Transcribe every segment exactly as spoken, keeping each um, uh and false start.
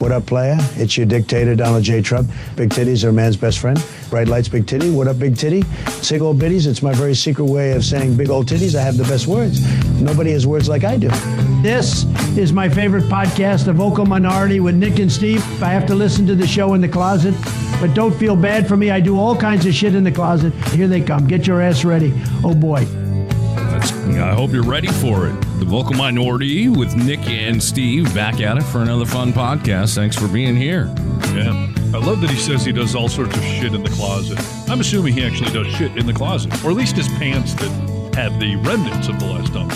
What up, player? It's your dictator, Donald J. Trump. Big titties are a man's best friend. Bright lights, big titty. What up, big titty? Sick old bitties. It's my very secret way of saying big old titties. I have the best words. Nobody has words like I do. This is my favorite podcast, The Vocal Minority with Nick and Steve. I have to listen to the show in the closet, but don't feel bad for me. I do all kinds of shit in the closet. Here they come. Get your ass ready. Oh, boy. That's, I hope you're ready for it. The Vocal Minority with Nick and Steve back at it for another fun podcast. Thanks for being here. Yeah. I love that he says he does all sorts of shit in the closet. I'm assuming he actually does shit in the closet, or at least his pants that have the remnants of the last dump.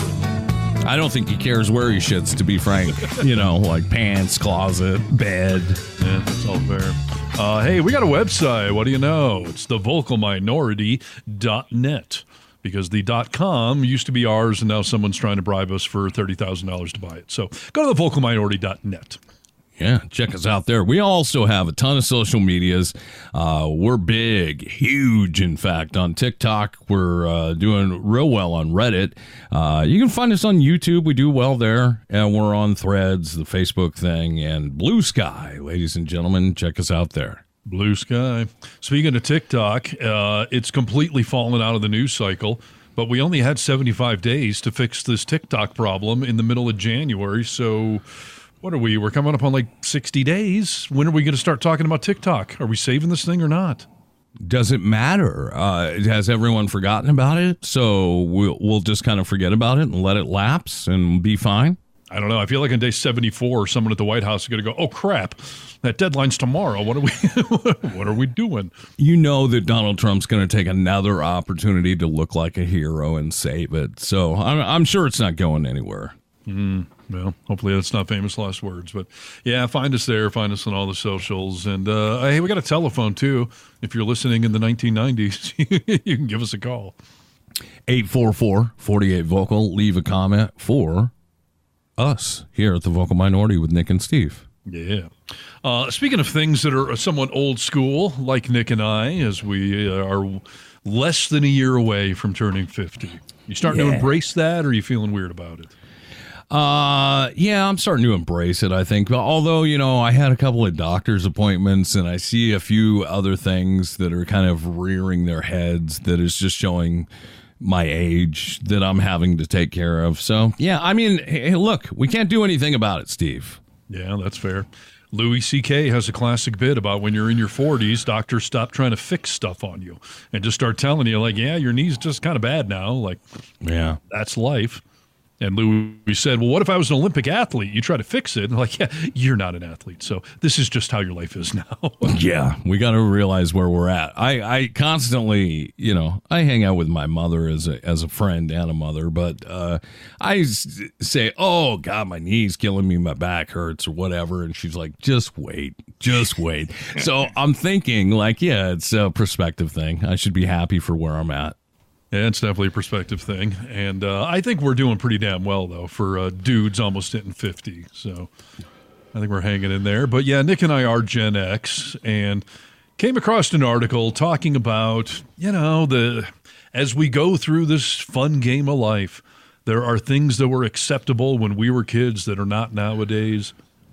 I don't think he cares where he shits, to be frank. You know, like pants, closet, bed. Yeah, that's all fair. Uh, hey, we got a website. What do you know? It's the vocal minority dot net. Because the .com used to be ours, and now someone's trying to bribe us for thirty thousand dollars to buy it. So go to the vocal minority dot net. Yeah, check us out there. We also have a ton of social medias. Uh, we're big, huge, in fact, on TikTok. We're uh, doing real well on Reddit. Uh, you can find us on YouTube. We do well there. And we're on Threads, the Facebook thing, and Blue Sky. Ladies and gentlemen, check us out there. Blue Sky. Speaking of TikTok, uh, it's completely fallen out of the news cycle, but we only had seventy-five days to fix this TikTok problem in the middle of January. So what are we? We're coming up on like sixty days. When are we going to start talking about TikTok? Are we saving this thing or not? Does it matter? Uh, has everyone forgotten about it? So we'll, we'll just kind of forget about it and let it lapse and be fine? I don't know. I feel like on day seventy-four, someone at the White House is going to go, oh, crap, that deadline's tomorrow. What are we What are we doing? You know that Donald Trump's going to take another opportunity to look like a hero and save it. So I'm, I'm sure it's not going anywhere. Mm, well, hopefully that's not famous last words. But, yeah, find us there. Find us on all the socials. And, uh, hey, we got a telephone, too. If you're listening in the nineteen nineties, you can give us a call. eight four four, four eight, vocal. Leave a comment for us here at the Vocal Minority with Nick and Steve. Yeah. Uh, speaking of things that are somewhat old school, like Nick and I, as we uh, are less than a year away from turning fifty. You starting yeah. to embrace that, or are you feeling weird about it? Uh, yeah, I'm starting to embrace it, I think. But although, you know, I had a couple of doctor's appointments and I see a few other things that are kind of rearing their heads that is just showing my age that I'm having to take care of. So, yeah, I mean, hey, look, we can't do anything about it, Steve. Yeah, that's fair. Louis C K has a classic bit about when you're in your forties, doctors stop trying to fix stuff on you and just start telling you, like, yeah, your knee's just kind of bad now. Like, yeah, that's life. And Louis said, well, what if I was an Olympic athlete? You try to fix it. And like, yeah, you're not an athlete. So this is just how your life is now. Yeah, we got to realize where we're at. I, I constantly, you know, I hang out with my mother as a as a friend and a mother, but uh, I s- say, oh, God, my knee's killing me, my back hurts or whatever. And she's like, just wait, just wait. So I'm thinking like, yeah, it's a perspective thing. I should be happy for where I'm at. Yeah, it's definitely a perspective thing. And uh, I think we're doing pretty damn well, though, for uh, dudes almost hitting fifty. So I think we're hanging in there. But, yeah, Nick and I are Gen X and came across an article talking about, you know, the as we go through this fun game of life, there are things that were acceptable when we were kids that are not nowadays.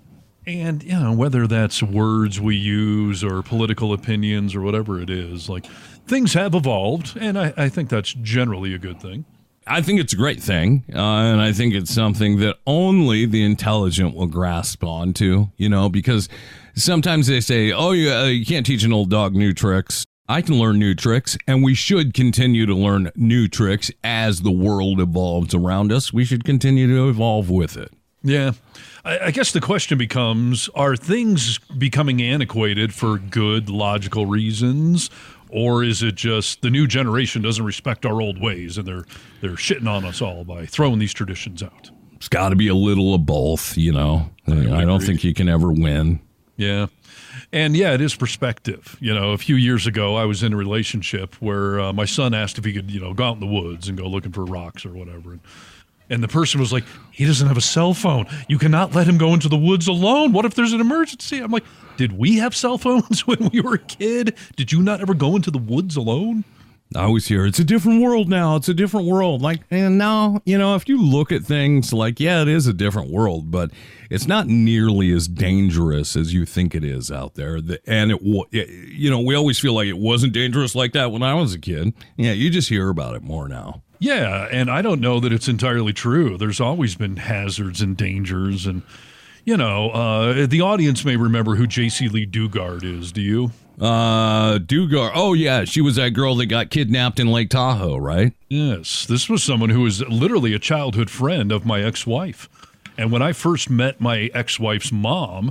And, you know, whether that's words we use or political opinions or whatever it is, like, things have evolved, and I, I think that's generally a good thing. I think it's a great thing, uh, and I think it's something that only the intelligent will grasp onto, you know, because sometimes they say, oh, you, uh, you can't teach an old dog new tricks. I can learn new tricks, and we should continue to learn new tricks as the world evolves around us. We should continue to evolve with it. Yeah. I guess the question becomes, are things becoming antiquated for good, logical reasons, or is it just the new generation doesn't respect our old ways and they're they're shitting on us all by throwing these traditions out? It's got to be a little of both, you know. I, I don't think you can ever win. Yeah. And, yeah, it is perspective. You know, a few years ago, I was in a relationship where uh, my son asked if he could, you know, go out in the woods and go looking for rocks or whatever. And, And the person was like, he doesn't have a cell phone. You cannot let him go into the woods alone. What if there's an emergency? I'm like, did we have cell phones when we were a kid? Did you not ever go into the woods alone? I always hear it's a different world now. It's a different world. Like, and now, you know, if you look at things like, yeah, it is a different world, but it's not nearly as dangerous as you think it is out there. The, and it, it, you know, we always feel like it wasn't dangerous like that when I was a kid. Yeah, you just hear about it more now. Yeah, and I don't know that it's entirely true. There's always been hazards and dangers, and you know, uh, the audience may remember who J C Lee Dugard is. Do you? Uh, Dugard. Oh, yeah. She was that girl that got kidnapped in Lake Tahoe, right? Yes. This was someone who was literally a childhood friend of my ex-wife. And when I first met my ex-wife's mom,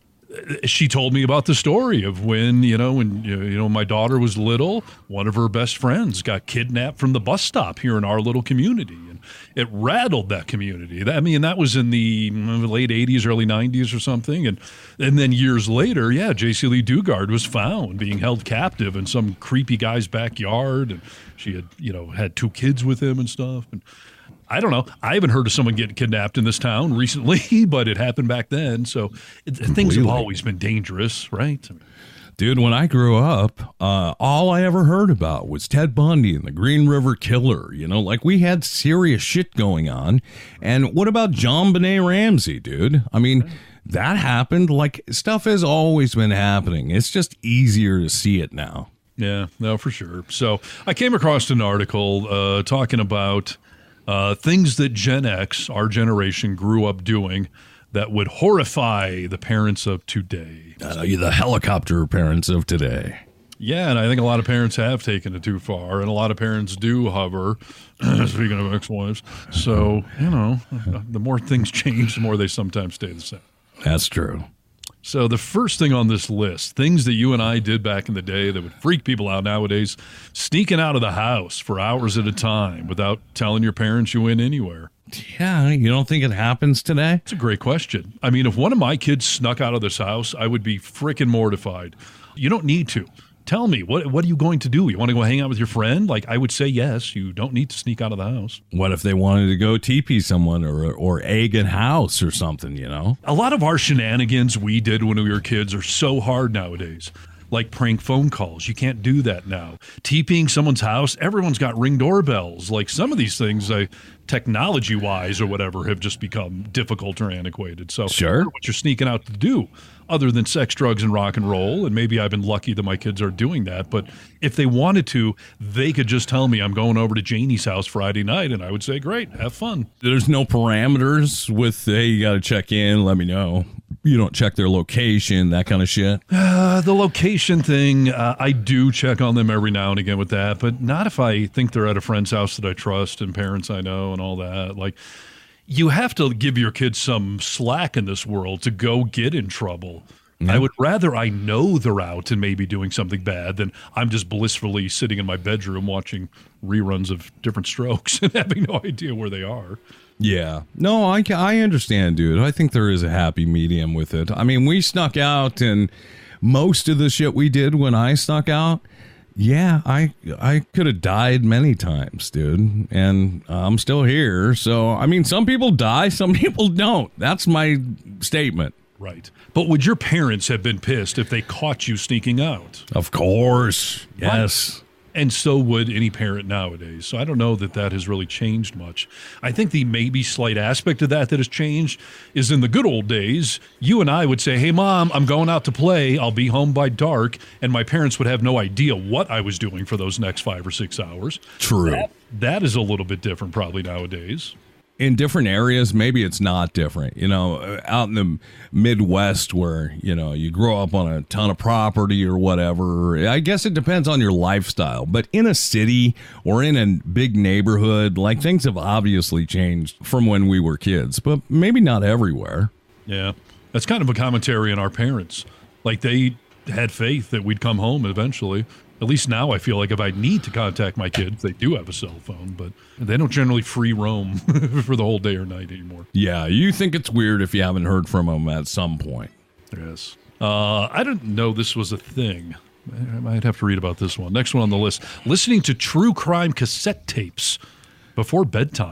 she told me about the story of when, you know, when, you know, my daughter was little, one of her best friends got kidnapped from the bus stop here in our little community. And it rattled that community. I mean, that was in the late eighties, early nineties or something. And and then years later, yeah, J C Lee Dugard was found being held captive in some creepy guy's backyard. And she had, you know, had two kids with him and stuff. And I don't know. I haven't heard of someone getting kidnapped in this town recently, but it happened back then. So it, things have always been dangerous, right? Dude, when I grew up, uh, all I ever heard about was Ted Bundy and the Green River Killer. You know, like we had serious shit going on. And what about John Benet Ramsey, dude? I mean, that happened. Like, stuff has always been happening. It's just easier to see it now. Yeah, no, for sure. So I came across an article uh, talking about uh, things that Gen X, our generation, grew up doing that would horrify the parents of today. Uh, you're the helicopter parents of today. Yeah, and I think a lot of parents have taken it too far, and a lot of parents do hover, speaking of ex-wives. So, you know, the more things change, the more they sometimes stay the same. That's true. So the first thing on this list, things that you and I did back in the day that would freak people out nowadays, sneaking out of the house for hours at a time without telling your parents you went anywhere. Yeah, you don't think it happens today? It's a great question. I mean, if one of my kids snuck out of this house, I would be freaking mortified. You don't need to. Tell me, what what are you going to do? You want to go hang out with your friend? Like, I would say yes. You don't need to sneak out of the house. What if they wanted to go teepee someone or or egg a house or something, you know? A lot of our shenanigans we did when we were kids are so hard nowadays. Like prank phone calls. You can't do that now. TPing someone's house, everyone's got Ring doorbells. Like some of these things, uh, technology-wise or whatever, have just become difficult or antiquated. So sure. What you're sneaking out to do, other than sex, drugs, and rock and roll, and maybe I've been lucky that my kids are doing that, but if they wanted to, they could just tell me I'm going over to Janie's house Friday night, and I would say, great, have fun. There's no parameters with, hey, you got to check in, let me know. You don't check their location, that kind of shit? Uh, the location thing, uh, I do check on them every now and again with that, but not if I think they're at a friend's house that I trust and parents I know and all that. Like, you have to give your kids some slack in this world to go get in trouble. Mm-hmm. I would rather I know they're out and maybe doing something bad than I'm just blissfully sitting in my bedroom watching reruns of Different Strokes and having no idea where they are. Yeah. No, I, I understand, dude. I think there is a happy medium with it. I mean, we snuck out, and most of the shit we did when I snuck out, yeah, I I could have died many times, dude, and I'm still here. So, I mean, some people die, some people don't. That's my statement. Right. But would your parents have been pissed if they caught you sneaking out? Of course. Yes. Right. And so would any parent nowadays. So I don't know that that has really changed much. I think the maybe slight aspect of that that has changed is in the good old days, you and I would say, hey, Mom, I'm going out to play. I'll be home by dark. And my parents would have no idea what I was doing for those next five or six hours. True. That, that is a little bit different probably nowadays. In different areas, maybe it's not different. You know, out in the Midwest where, you know, you grow up on a ton of property or whatever, I guess it depends on your lifestyle. But in a city or in a big neighborhood, like, things have obviously changed from when we were kids, but maybe not everywhere. Yeah, that's kind of a commentary on our parents. Like, they had faith that we'd come home eventually. At least now I feel like if I need to contact my kids, they do have a cell phone, but they don't generally free roam for the whole day or night anymore. Yeah, you think it's weird if you haven't heard from them at some point. Yes. Uh, I didn't know this was a thing. I might have to read about this one. Next one on the list. Listening to true crime cassette tapes before bedtime.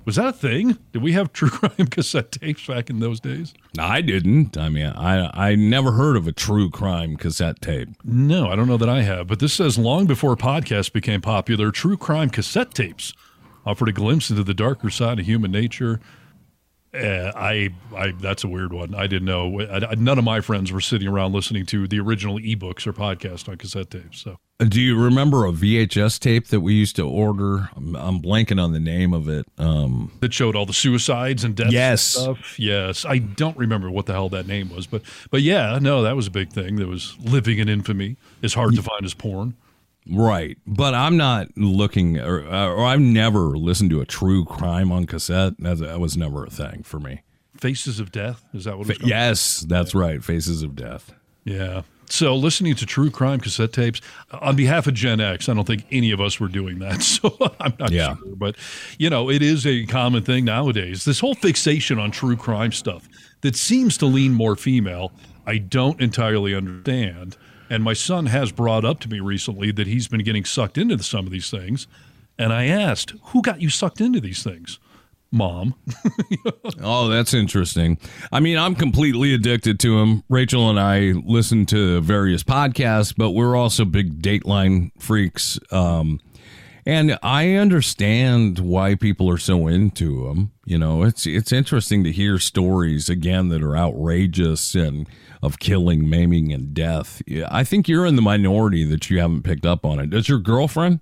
Was that a thing? Did we have true crime cassette tapes back in those days? I didn't. I mean, I I never heard of a true crime cassette tape. No, I don't know that I have. But this says long before podcasts became popular, true crime cassette tapes offered a glimpse into the darker side of human nature. Uh, I, I, that's a weird one. I didn't know. I, I, none of my friends were sitting around listening to the original ebooks or podcasts on cassette tapes. So, do you remember a V H S tape that we used to order? I'm, I'm blanking on the name of it. Um, that showed all the suicides and deaths. Yes, and stuff. Yes. I don't remember what the hell that name was, but, but yeah, no, that was a big thing. That was living in infamy. As hard to find as porn. Right, but I'm not looking, or, or I've never listened to a true crime on cassette. That, that was never a thing for me. Faces of Death, is that what it's Fa- called? Yes, that's right, Faces of Death. Yeah. So listening to true crime cassette tapes, on behalf of Gen X, I don't think any of us were doing that, so I'm not yeah. sure. But, you know, it is a common thing nowadays. This whole fixation on true crime stuff that seems to lean more female, I don't entirely understand. And my son has brought up to me recently that he's been getting sucked into some of these things. And I asked, who got you sucked into these things? Mom. Oh, that's interesting. I mean, I'm completely addicted to him. Rachel and I listen to various podcasts, but we're also big Dateline freaks. Um, and I understand why people are so into them. You know, it's it's interesting to hear stories, again, that are outrageous and of killing, maiming, and death. I think you're in the minority that you haven't picked up on it. Does your girlfriend?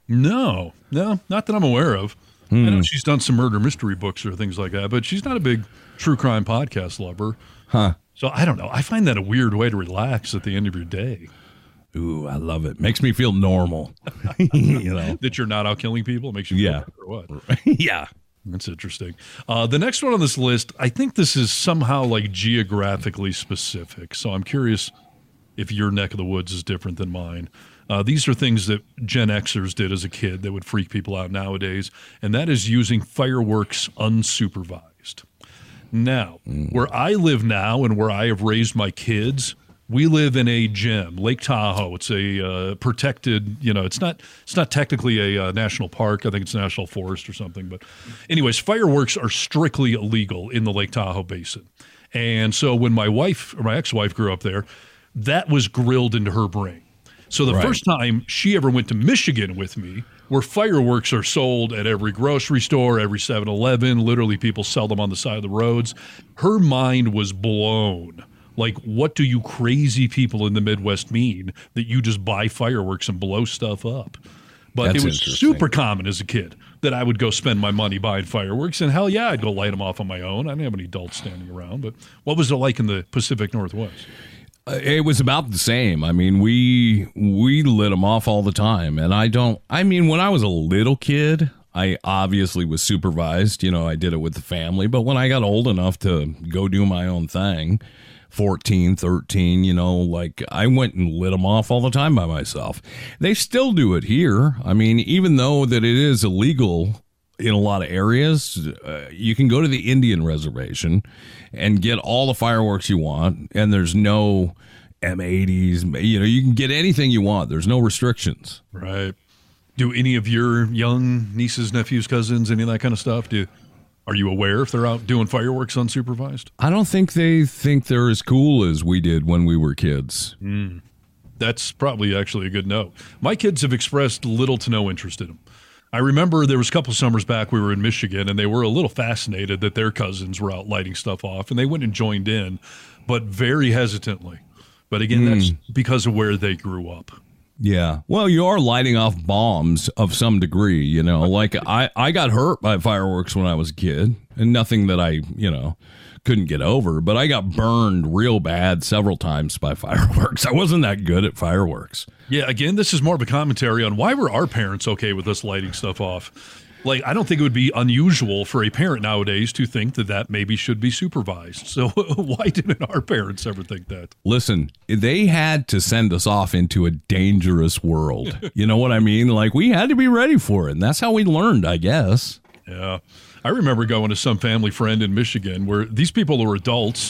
No, no, not that I'm aware of. Hmm. I know she's done some murder mystery books or things like that, but she's not a big true crime podcast lover. Huh. So I don't know. I find that a weird way to relax at the end of your day. Ooh, I love it. Makes me feel normal. You know, that you're not out killing people. It makes you feel yeah. better or what? Yeah. That's interesting. Uh, the next one on this list, I think this is somehow like geographically specific. So I'm curious if your neck of the woods is different than mine. Uh, these are things that Gen Xers did as a kid that would freak people out nowadays, and that is using fireworks unsupervised. Now, mm. where I live now and where I have raised my kids, we live in a gem, Lake Tahoe. It's a uh, protected, you know, it's not it's not technically a uh, national park. I think it's a national forest or something. But anyways, fireworks are strictly illegal in the Lake Tahoe Basin. And so when my wife or my ex-wife grew up there, that was grilled into her brain. So the right. first time she ever went to Michigan with me, where fireworks are sold at every grocery store, every seven eleven, literally people sell them on the side of the roads, her mind was blown. Like, what do you crazy people in the Midwest mean that you just buy fireworks and blow stuff up? But That's it was super common as a kid that I would go spend my money buying fireworks. And hell yeah, I'd go light them off on my own. I didn't have any adults standing around. But what was it like in the Pacific Northwest? Uh, it was about the same. I mean, we we lit them off all the time. And I don't, I mean, when I was a little kid, I obviously was supervised. You know, I did it with the family. But when I got old enough to go do my own thing, fourteen, thirteen, you know, like I went and lit them off all the time by myself. They still do it here. I mean, even though that it is illegal in a lot of areas, uh, you can go to the Indian reservation and get all the fireworks you want, and there's no M eighties. You know, you can get anything you want. There's no restrictions. Right. Do any of your young nieces, nephews, cousins, any of that kind of stuff, do Are you aware if they're out doing fireworks unsupervised? I don't think they think they're as cool as we did when we were kids. Mm. That's probably actually a good note. My kids have expressed little to no interest in them. I remember there was a couple summers back we were in Michigan, and they were a little fascinated that their cousins were out lighting stuff off, and they went and joined in, but very hesitantly. But again, mm. that's because of where they grew up. Yeah. Well, you are lighting off bombs of some degree, you know, like I, I got hurt by fireworks when I was a kid, and nothing that I, you know, couldn't get over, but I got burned real bad several times by fireworks. I wasn't that good at fireworks. Yeah. Again, this is more of a commentary on why were our parents okay with us lighting stuff off? Like, I don't think it would be unusual for a parent nowadays to think that that maybe should be supervised. So why didn't our parents ever think that? Listen, they had to send us off into a dangerous world. You know what I mean? Like, we had to be ready for it. And that's how we learned, I guess. Yeah. I remember going to some family friend in Michigan where these people were adults,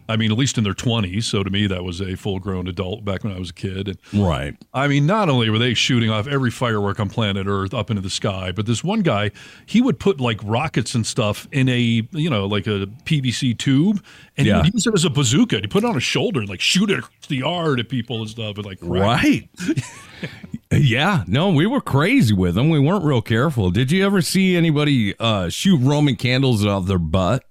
I mean, at least in their twenties. So to me, that was a full-grown adult back when I was a kid. And Right. I mean, not only were they shooting off every firework on planet Earth up into the sky, but this one guy, he would put like rockets and stuff in a, you know, like a P V C tube, and Yeah. he would use it as a bazooka. He put it on his shoulder and like shoot it across the yard at people and stuff. And like, crack. Right. Yeah. No, we were crazy with them. We weren't real careful. Did you ever see anybody uh, shoot Roman candles out of their butt?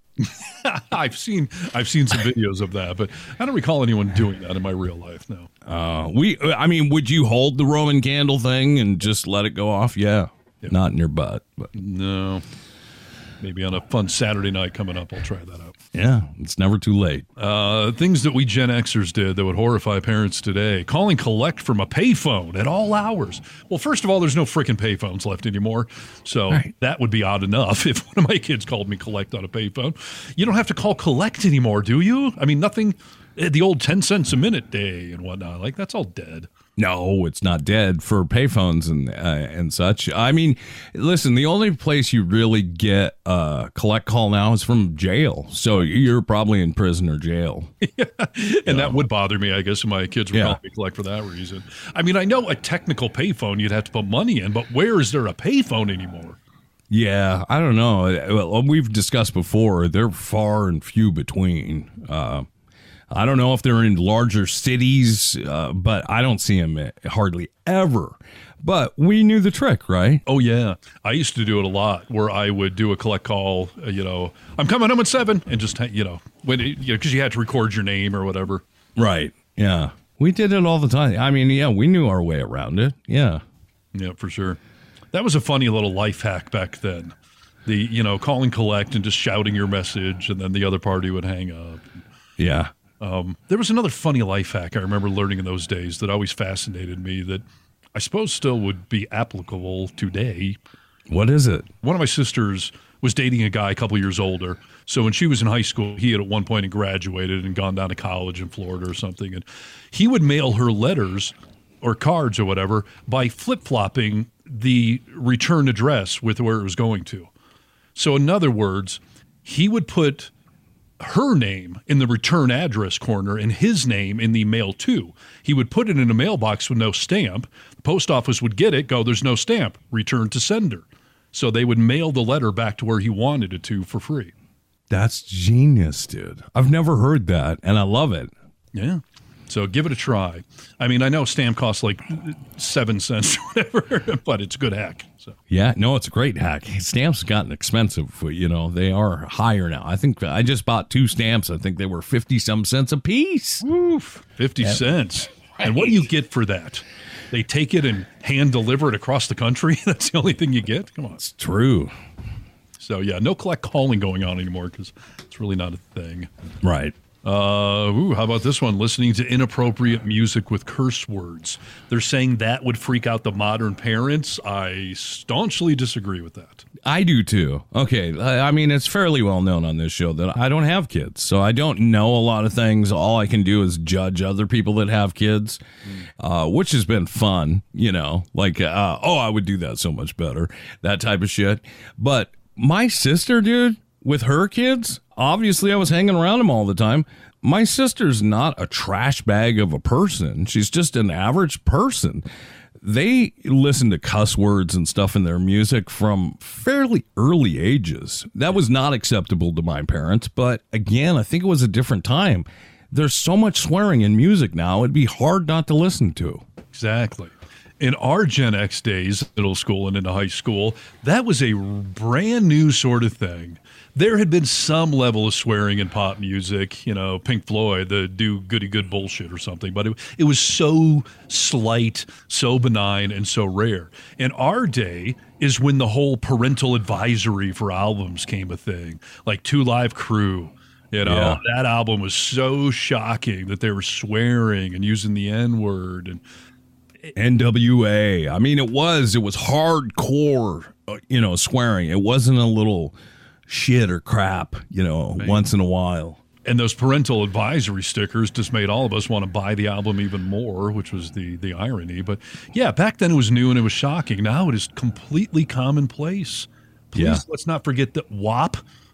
I've seen I've seen some videos of that, but I don't recall anyone doing that in my real life. No. Uh, we, I mean, would you hold the Roman candle thing and just let it go off? Yeah. Yeah. Not in your butt. But No. Maybe on a fun Saturday night coming up, I'll try that out. yeah, it's never too late. Uh, things that we Gen Xers did that would horrify parents today. Calling collect from a payphone at all hours. Well, first of all, there's no freaking payphones left anymore. So Right. that would be odd enough if one of my kids called me collect on a payphone. You don't have to call collect anymore, do you? I mean, nothing, the old ten cents a minute day and whatnot. Like, that's all dead. No, it's not dead for payphones and uh, and such. I mean, listen, the only place you really get a collect call now is from jail. So you're probably in prison or jail. And that would bother me, I guess, if my kids were Yeah. calling me collect for that reason. I mean, I know a technical payphone you'd have to put money in, but where is there a payphone anymore? Yeah, I don't know. Well, we've discussed before, they're far and few between. Uh, I don't know if they're in larger cities, uh, but I don't see them hardly ever. But we knew the trick, right? Oh, yeah. I used to do it a lot where I would do a collect call, uh, you know, I'm coming home at seven, and just, you know, when it, you know, because you had to record your name or whatever. Right. Yeah. We did it all the time. I mean, yeah, we knew our way around it. Yeah. Yeah, for sure. That was a funny little life hack back then. The, you know, calling collect and just shouting your message, and then the other party would hang up. Yeah. Um, there was another funny life hack I remember learning in those days that always fascinated me that I suppose still would be applicable today. What is it? One of my sisters was dating a guy a couple years older. So when she was in high school, he had at one point graduated and gone down to college in Florida or something. And he would mail her letters or cards or whatever by flip-flopping the return address with where it was going to. So in other words, he would put her name in the return address corner and his name in the mail to. He would put it in a mailbox with no stamp. The post office would get it, go, there's no stamp, return to sender. So they would mail the letter back to where he wanted it to for free. That's genius, dude. I've never heard that, and I love it. Yeah. So give it a try. I mean, I know stamp costs like seven cents or whatever, but it's a good hack. So Yeah, no, it's a great hack. Stamps have gotten expensive. You know, they are higher now. I think I just bought two stamps. I think they were fifty some cents a piece. Oof, fifty cents. And what do you get for that? They take it and hand deliver it across the country? That's the only thing you get? Come on. It's true. So, yeah, no collect calling going on anymore because it's really not a thing. Right. Uh, ooh, how about this one? Listening to inappropriate music with curse words. They're saying that would freak out the modern parents. I staunchly disagree with that. I do too. Okay. I I mean, it's fairly well known on this show that I don't have kids, so I don't know a lot of things. All I can do is judge other people that have kids, uh, which has been fun, you know, like, uh, oh, I would do that so much better, that type of shit. But my sister, dude, with her kids, obviously I was hanging around them all the time. My sister's not a trash bag of a person. She's just an average person. They listen to cuss words and stuff in their music from fairly early ages. That was not acceptable to my parents, but again, I think it was a different time. There's so much swearing in music now, it'd be hard not to listen to. Exactly. In our Gen X days, middle school and into high school, that was a brand new sort of thing. There had been some level of swearing in pop music, you know, Pink Floyd, the do goody good bullshit or something, but it, it was so slight, so benign, and so rare. In our day is when the whole parental advisory for albums came a thing, like Two Live Crew. You know, Yeah. that album was so shocking that they were swearing and using the N-word and N W A. I mean, it was, it was hardcore, uh, you know, swearing. It wasn't a little shit or crap, you know, Right. once in a while. And those parental advisory stickers just made all of us want to buy the album even more, which was the the irony. But yeah, back then it was new and it was shocking. Now it is completely commonplace. Please Yeah. let's not forget that W A P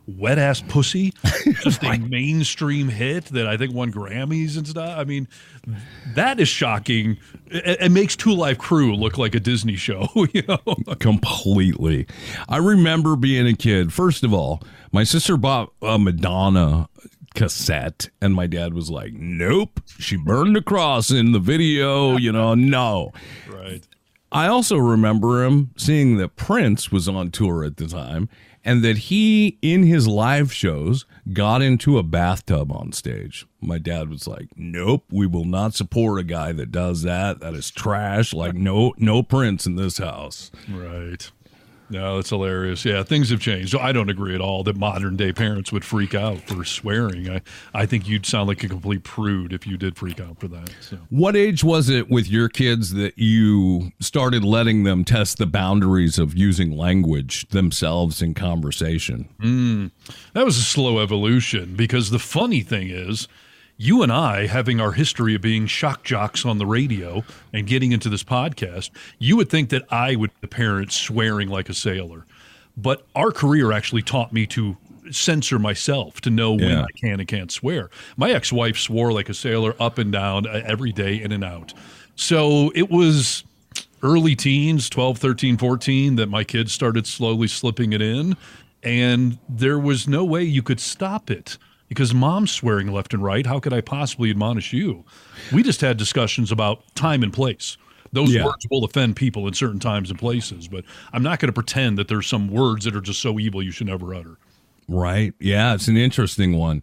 Wet Ass Pussy, just a mainstream hit that I think won Grammys and stuff. I mean, that is shocking. It, it makes Two Live Crew look like a Disney show, you know? Completely. I remember being a kid. First of all, my sister bought a Madonna cassette, and my dad was like, nope, she burned the cross in the video, you know, no. Right. I also remember him seeing that Prince was on tour at the time, and that he, in his live shows, got into a bathtub on stage. My dad was like, nope, we will not support a guy that does that. That is trash. Like, no, no Prince in this house. Right. No, that's hilarious. Yeah, things have changed. So I don't agree at all that modern day parents would freak out for swearing. I, I think you'd sound like a complete prude if you did freak out for that. So. What age was it with your kids that you started letting them test the boundaries of using language themselves in conversation? Mm, that was a slow evolution, because the funny thing is, you and I, having our history of being shock jocks on the radio and getting into this podcast, you would think that I would be a parent swearing like a sailor. But our career actually taught me to censor myself, to know when Yeah. I can and can't swear. My ex-wife swore like a sailor up and down uh, every day, in and out. So it was early teens, twelve, thirteen, fourteen, that my kids started slowly slipping it in. And there was no way you could stop it. Because mom's swearing left and right, how could I possibly admonish you? We just had discussions about time and place. Those Yeah. words will offend people in certain times and places, but I'm not going to pretend that there's some words that are just so evil you should never utter. Right. Yeah, it's an interesting one.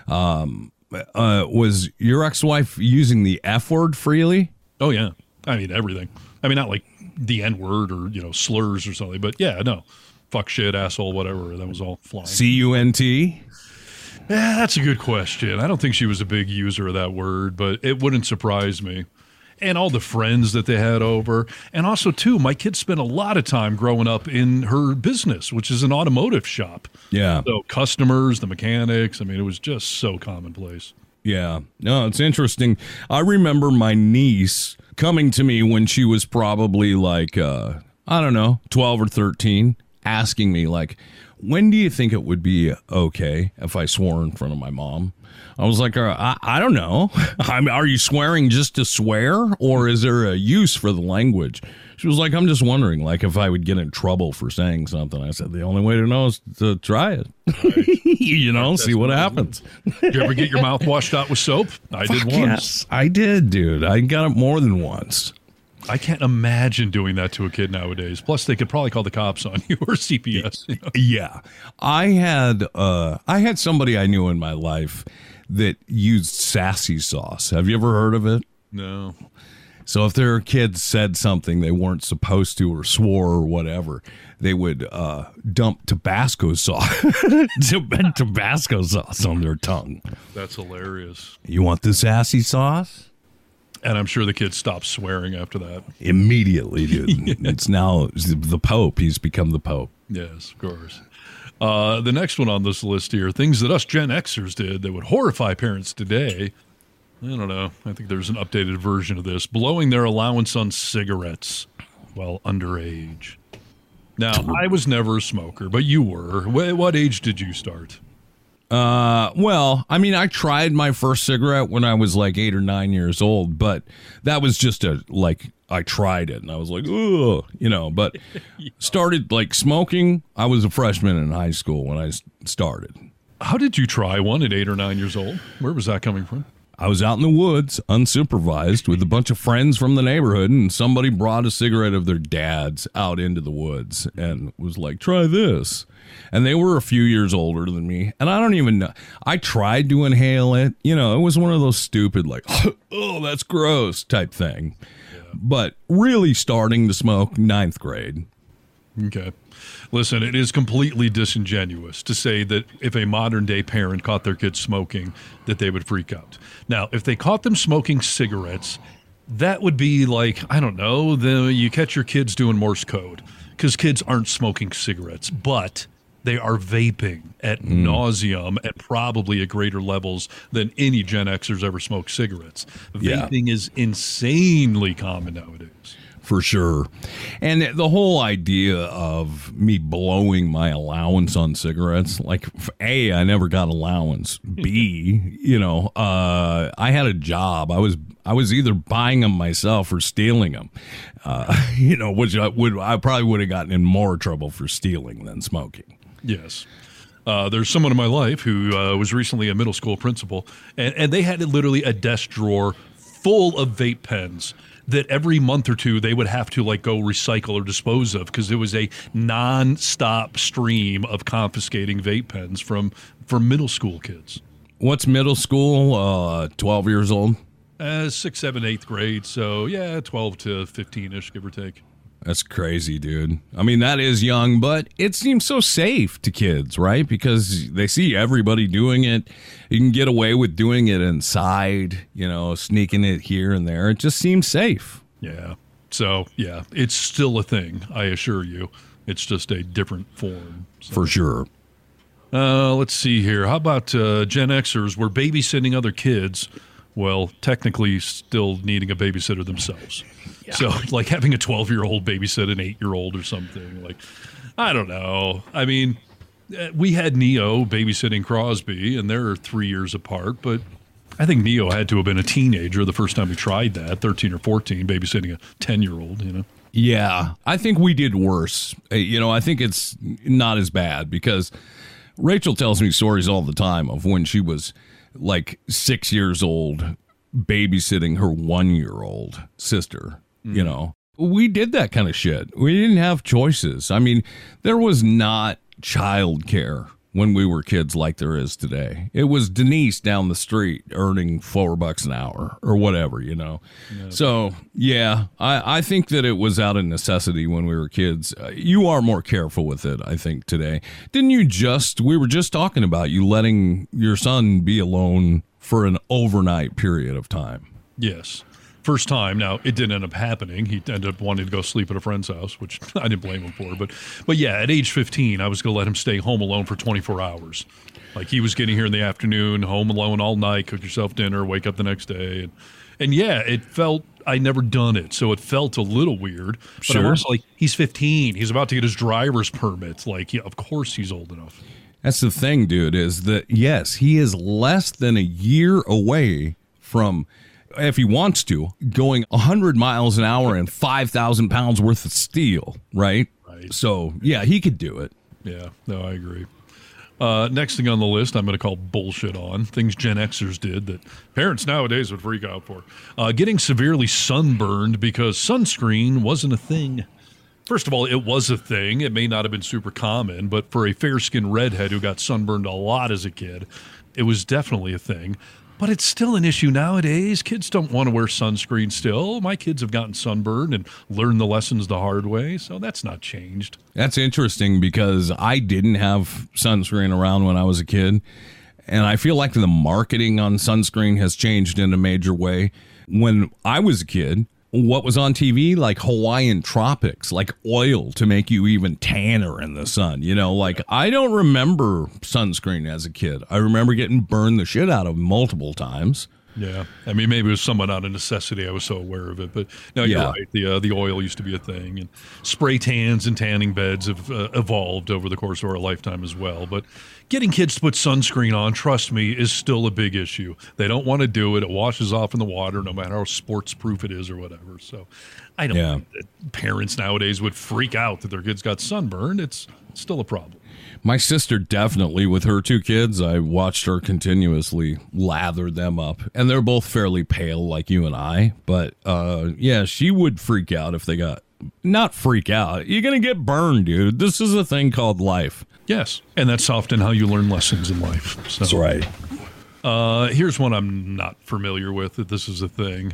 Um, uh, was your ex-wife using the F word freely? Oh, yeah. I mean, everything. I mean, not like the N word or, you know, slurs or something, but yeah, no. Fuck, shit, asshole, whatever. That was all flying. C U N T? Yeah, that's a good question. I don't think she was a big user of that word, but it wouldn't surprise me. And all the friends that they had over. And also, too, my kids spent a lot of time growing up in her business, which is an automotive shop. Yeah. So customers, the mechanics, I mean, it was just so commonplace. Yeah. No, it's interesting. I remember my niece coming to me when she was probably like, uh, I don't know, twelve or thirteen, asking me, like, when do you think it would be okay if I swore in front of my mom? I was like, uh, I, I don't know. I mean, are you swearing just to swear, or is there a use for the language? She was like, I'm just wondering, like, if I would get in trouble for saying something. I said, the only way to know is to try it. Right. you know, That's see what amazing. happens. Did you ever get your mouth washed out with soap? I did Fuck once. Yes, I did, dude. I got it more than once. I can't imagine doing that to a kid nowadays. Plus, they could probably call the cops on you or C P S. You know? Yeah, I had uh, I had somebody I knew in my life that used sassy sauce. Have you ever heard of it? No. So if their kids said something they weren't supposed to, or swore or whatever, they would uh, dump Tabasco sauce, Tabasco sauce on their tongue. That's hilarious. You want the sassy sauce? And I'm sure the kids stopped swearing after that. Immediately, dude. It's now the Pope. He's become the Pope. Yes, of course. Uh, the next one on this list here, things that us Gen Xers did that would horrify parents today. I don't know. I think there's an updated version of this. Blowing their allowance on cigarettes while underage. Now, I was never a smoker, but you were. Wh- What age did you start? Uh, well, I mean, I tried my first cigarette when I was like eight or nine years old, but that was just a, like, I tried it and I was like, ugh, you know, but started like smoking. I was a freshman in high school when I s- started. How did you try one at eight or nine years old? Where was that coming from? I was out in the woods, unsupervised, with a bunch of friends from the neighborhood, and somebody brought a cigarette of their dad's out into the woods and was like, try this. And they were a few years older than me, and I don't even know. I tried to inhale it. You know, it was one of those stupid, like, oh, that's gross type thing. Yeah. But really starting to smoke ninth grade. Okay. Listen, it is completely disingenuous to say that if a modern day parent caught their kids smoking, that they would freak out. Now, if they caught them smoking cigarettes, that would be like, I don't know, the, you catch your kids doing Morse code, because kids aren't smoking cigarettes, but they are vaping at mm. nauseum at probably at greater levels than any Gen Xers ever smoked cigarettes. Yeah. Vaping is insanely common nowadays. For sure. And the whole idea of me blowing my allowance on cigarettes, like, A, I never got allowance. B, you know, uh, I had a job. I was I was either buying them myself or stealing them, uh, you know, which I would I probably would have gotten in more trouble for stealing than smoking. Yes. Uh, there's someone in my life who uh, was recently a middle school principal, and, and they had literally a desk drawer full of vape pens that every month or two they would have to like go recycle or dispose of because it was a non-stop stream of confiscating vape pens from from middle school kids. What's middle school? Uh, twelve years old? Uh, sixth, seventh, eighth grade. So, yeah, twelve to fifteen-ish, give or take. That's crazy, dude. I mean, that is young, but it seems so safe to kids, right? Because they see everybody doing it. You can get away with doing it inside, you know, sneaking it here and there. It just seems safe. Yeah. So, yeah, it's still a thing, I assure you. It's just a different form. So. For sure. Uh, let's see here. How about uh, Gen Xers were babysitting other kids? Well, technically still needing a babysitter themselves. Yeah. So, like having a twelve-year-old babysit an eight-year-old or something. Like, I don't know. I mean, we had Neo babysitting Crosby, and they're three years apart. But I think Neo had to have been a teenager the first time we tried that, thirteen or fourteen, babysitting a ten-year-old, you know? Yeah, I think we did worse. You know, I think it's not as bad because Rachel tells me stories all the time of when she was like six years old babysitting her one-year-old sister, mm-hmm. you know. We did that kind of shit. We didn't have choices. I mean, there was not childcare when we were kids like there is today. It was Denise down the street earning four bucks an hour or whatever, you know. Yeah. So, yeah, I, I think that it was out of necessity when we were kids. Uh, you are more careful with it, I think, today. Didn't you just, we were just talking about you letting your son be alone for an overnight period of time. Yes. First time. Now, it didn't end up happening. He ended up wanting to go sleep at a friend's house, which I didn't blame him for. But, but yeah, at age fifteen, I was going to let him stay home alone for twenty-four hours. Like, he was getting here in the afternoon, home alone all night, cook yourself dinner, wake up the next day. And, and yeah, it felt, I'd never done it, so it felt a little weird. But sure. I'm also like, he's fifteen. He's about to get his driver's permit. Like, yeah, of course he's old enough. That's the thing, dude, is that, yes, he is less than a year away from, if he wants to, going one hundred miles an hour and five thousand pounds worth of steel, right? Right. So, yeah, he could do it. Yeah, no, I agree. Uh, next thing on the list, I'm going to call bullshit on. Things Gen Xers did that parents nowadays would freak out for. Uh, getting severely sunburned because sunscreen wasn't a thing. First of all, it was a thing. It may not have been super common, but for a fair-skinned redhead who got sunburned a lot as a kid, it was definitely a thing. But it's still an issue nowadays. Kids don't want to wear sunscreen still. My kids have gotten sunburned and learned the lessons the hard way, so that's not changed. That's interesting because I didn't have sunscreen around when I was a kid, and I feel like the marketing on sunscreen has changed in a major way. When I was a kid, what was on T V? Like Hawaiian tropics, like oil to make you even tanner in the sun. You know, like I don't remember sunscreen as a kid. I remember getting burned the shit out of multiple times. Yeah. I mean, maybe it was somewhat out of necessity. I was so aware of it. But no, you're Yeah. right. The, uh, the oil used to be a thing. And spray tans and tanning beds have uh, evolved over the course of our lifetime as well. But getting kids to put sunscreen on, trust me, is still a big issue. They don't want to do it. It washes off in the water no matter how sports proof it is or whatever. So I don't Yeah. think that parents nowadays would freak out that their kids got sunburned. It's still a problem. My sister definitely, with her two kids, I watched her continuously lather them up. And they're both fairly pale like you and I. But, uh, yeah, she would freak out if they got, not freak out. You're going to get burned, dude. This is a thing called life. Yes. And that's often how you learn lessons in life. So, That's right. Uh, here's one I'm not familiar with, that this is a thing.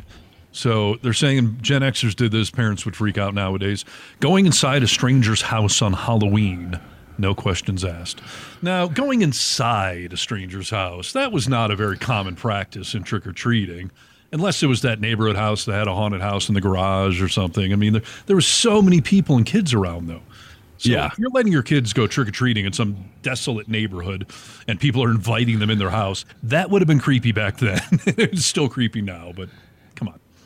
So they're saying Gen Xers did this. Parents would freak out nowadays. Going inside a stranger's house on Halloween. No questions asked. Now, going inside a stranger's house, that was not a very common practice in trick-or-treating, unless it was that neighborhood house that had a haunted house in the garage or something. I mean, there, there were so many people and kids around, though. So Yeah. if you're letting your kids go trick-or-treating in some desolate neighborhood and people are inviting them in their house, that would have been creepy back then. It's still creepy now, but come on.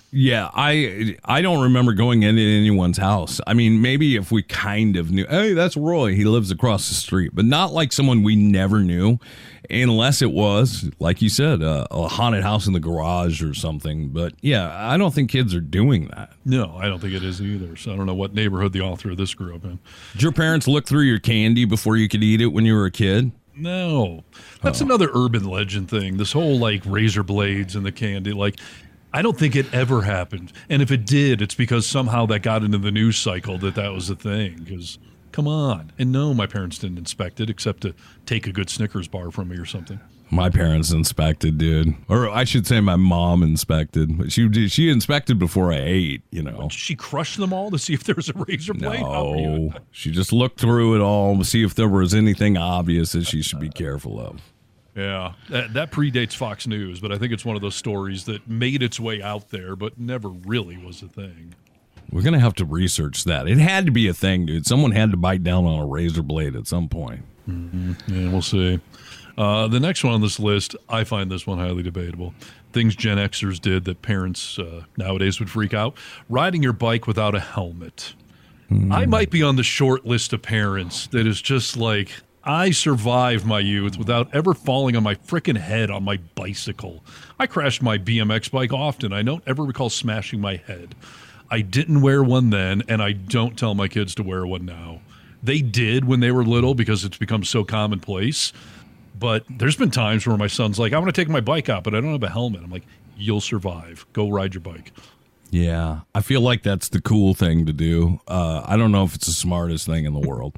Yeah, I I don't remember going into anyone's house. I mean, maybe if we kind of knew, hey, that's Roy, he lives across the street, but not like someone we never knew, unless it was, like you said, uh, a haunted house in the garage or something. But yeah, I don't think kids are doing that. No, I don't think it is either. So I don't know what neighborhood the author of this grew up in. Did your parents look through your candy before you could eat it when you were a kid? No. That's oh. another urban legend thing. This whole like razor blades and the candy, like I don't think it ever happened. And if it did, it's because somehow that got into the news cycle that that was a thing. Because, come on. And no, my parents didn't inspect it except to take a good Snickers bar from me or something. My parents inspected, dude. Or I should say my mom inspected. But she she inspected before I ate, you know. Did she crush them all to see if there was a razor blade? No. She just looked through it all to see if there was anything obvious that she should be careful of. Yeah, that, that predates Fox News, but I think it's one of those stories that made its way out there, but never really was a thing. We're going to have to research that. It had to be a thing, dude. Someone had to bite down on a razor blade at some point. Mm-hmm. Yeah, we'll see. Uh, the next one on this list, I find this one highly debatable. Things Gen Xers did that parents uh, nowadays would freak out. Riding your bike without a helmet. Mm. I might be on the short list of parents that is just like, I survived my youth without ever falling on my frickin' head on my bicycle. I crashed my B M X bike often. I don't ever recall smashing my head. I didn't wear one then, and I don't tell my kids to wear one now. They did when they were little because it's become so commonplace. But there's been times where my son's like, I want to take my bike out, but I don't have a helmet. I'm like, you'll survive. Go ride your bike. Yeah, I feel like that's the cool thing to do. Uh, I don't know if it's the smartest thing in the world.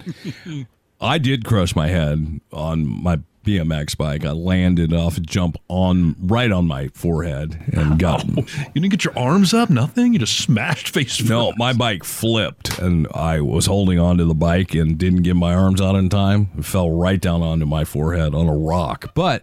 I did crush my head on my B M X bike. I landed off a jump on right on my forehead and got. Oh, you didn't get your arms up? Nothing? You just smashed face first? No, my bike flipped, and I was holding onto the bike and didn't get my arms out in time. It fell right down onto my forehead on a rock. But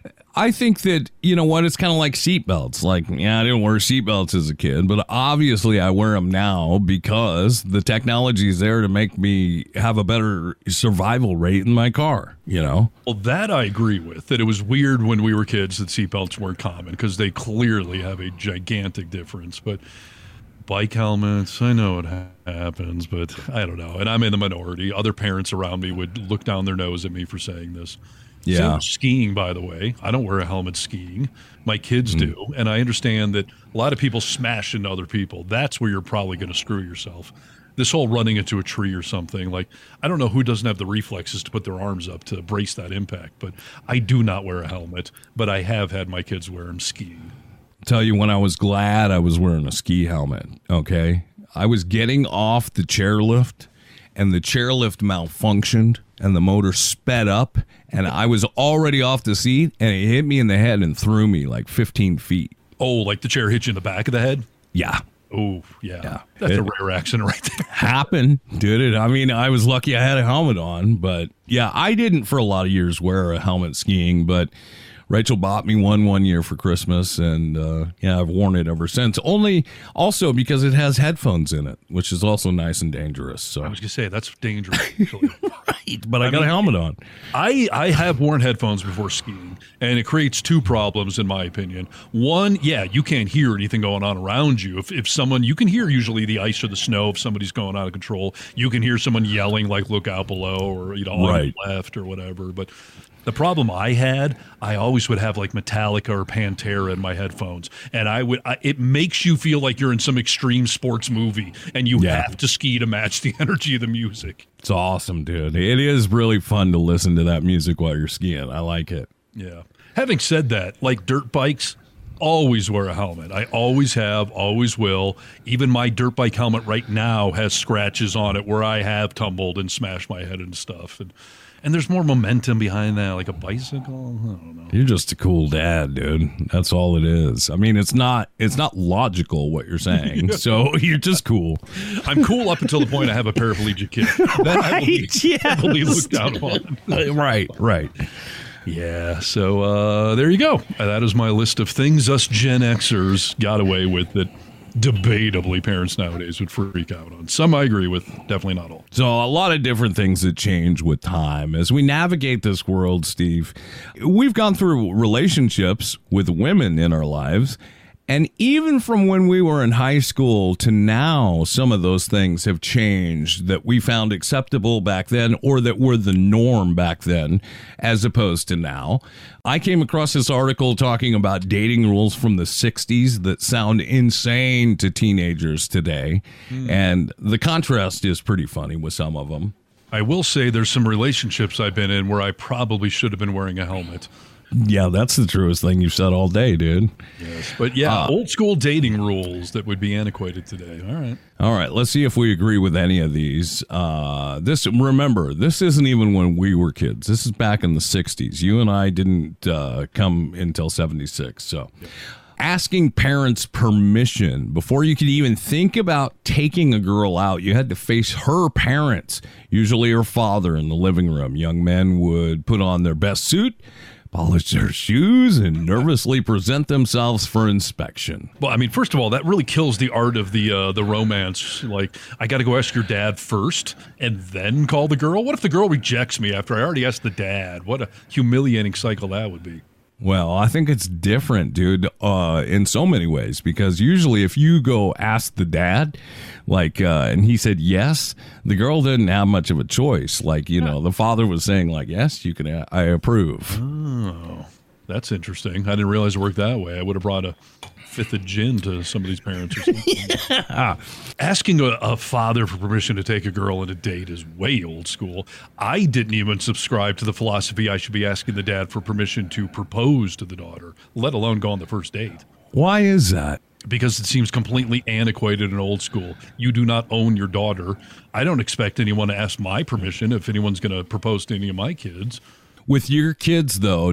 I think that, you know what, it's kind of like seatbelts. Like, yeah, I didn't wear seatbelts as a kid, but obviously I wear them now because the technology is there to make me have a better survival rate in my car, you know? Well, that I agree with, that it was weird when we were kids that seatbelts weren't common because they clearly have a gigantic difference. But bike helmets, I know it ha- happens, but I don't know. And I'm in the minority. Other parents around me would look down their nose at me for saying this. Yeah. Same with skiing, by the way. I don't wear a helmet skiing. My kids mm. do. And I understand that a lot of people smash into other people. That's where you're probably going to screw yourself. This whole running into a tree or something, like, I don't know who doesn't have the reflexes to put their arms up to brace that impact, but I do not wear a helmet, but I have had my kids wear them skiing. Tell you when I was glad I was wearing a ski helmet, okay? I was getting off the chairlift, and the chairlift malfunctioned, and the motor sped up, and I was already off the seat, and it hit me in the head and threw me like fifteen feet. Oh, like the chair hit you in the back of the head? Yeah. Oh, yeah. yeah. That's it a rare accident right there. Happened, did it? I mean, I was lucky I had a helmet on, but yeah, I didn't for a lot of years wear a helmet skiing, but Rachel bought me one one year for Christmas, and uh, yeah, I've worn it ever since. Only also because it has headphones in it, which is also nice and dangerous. So I was gonna say that's dangerous, actually. Right, but I, I got mean, a helmet on. I I have worn headphones before skiing, and it creates two problems in my opinion. One, yeah, you can't hear anything going on around you. If if someone, you can hear usually the ice or the snow if somebody's going out of control. You can hear someone yelling like "Look out below" or you know on right. the left or whatever, but. The problem I had, I always would have like Metallica or Pantera in my headphones, and I would. I, it makes you feel like you're in some extreme sports movie, and you yeah. have to ski to match the energy of the music. It's awesome, dude. It is really fun to listen to that music while you're skiing. I like it. Yeah. Having said that, like dirt bikes, always wear a helmet. I always have, always will. Even my dirt bike helmet right now has scratches on it where I have tumbled and smashed my head and stuff. And. And there's more momentum behind that, like a bicycle. I don't know. You're just a cool dad, dude. That's all it is. I mean, it's not it's not logical what you're saying. Yeah. So you're just cool. I'm cool up until the point I have a paraplegic kid. Then right, I will be yes. heavily looked down upon. Right, right. Yeah, so uh, there you go. That is my list of things us Gen Xers got away with that debatably parents nowadays would freak out on. Some I agree with, definitely not all. So a lot of different things that change with time. As we navigate this world, Steve, we've gone through relationships with women in our lives, And even from when we were in high school to now, some of those things have changed that we found acceptable back then or that were the norm back then as opposed to now. I came across this article talking about dating rules from the sixties that sound insane to teenagers today. Mm. And the contrast is pretty funny with some of them. I will say there's some relationships I've been in where I probably should have been wearing a helmet. Yeah, that's the truest thing you've said all day, dude. Yes, but yeah, uh, old school dating rules that would be antiquated today. All right. All right, let's see if we agree with any of these. Uh, this remember, this isn't even when we were kids. This is back in the sixties. You and I didn't uh, come until seventy-six, so... Yeah. Asking parents' permission before you could even think about taking a girl out, you had to face her parents, usually her father, in the living room. Young men would put on their best suit, polish their shoes, and nervously present themselves for inspection. Well, I mean, first of all, that really kills the art of the uh, the romance. Like, I got to go ask your dad first and then call the girl? What if the girl rejects me after I already asked the dad? What a humiliating cycle that would be. Well, I think it's different, dude, uh, in so many ways, because usually if you go ask the dad, like, uh, and he said yes, the girl didn't have much of a choice. Like, you know, the father was saying, like, yes, you can, a- I approve. Oh, that's interesting. I didn't realize it worked that way. I would have brought a fifth of gin to somebody's parents or something. Yeah. Asking a, a father for permission to take a girl on a date is way old school. I didn't even subscribe to the philosophy I should be asking the dad for permission to propose to the daughter, let alone go on the first date. Why is that? Because it seems completely antiquated and old school. You do not own your daughter. I don't expect anyone to ask my permission if anyone's going to propose to any of my kids. With your kids, though,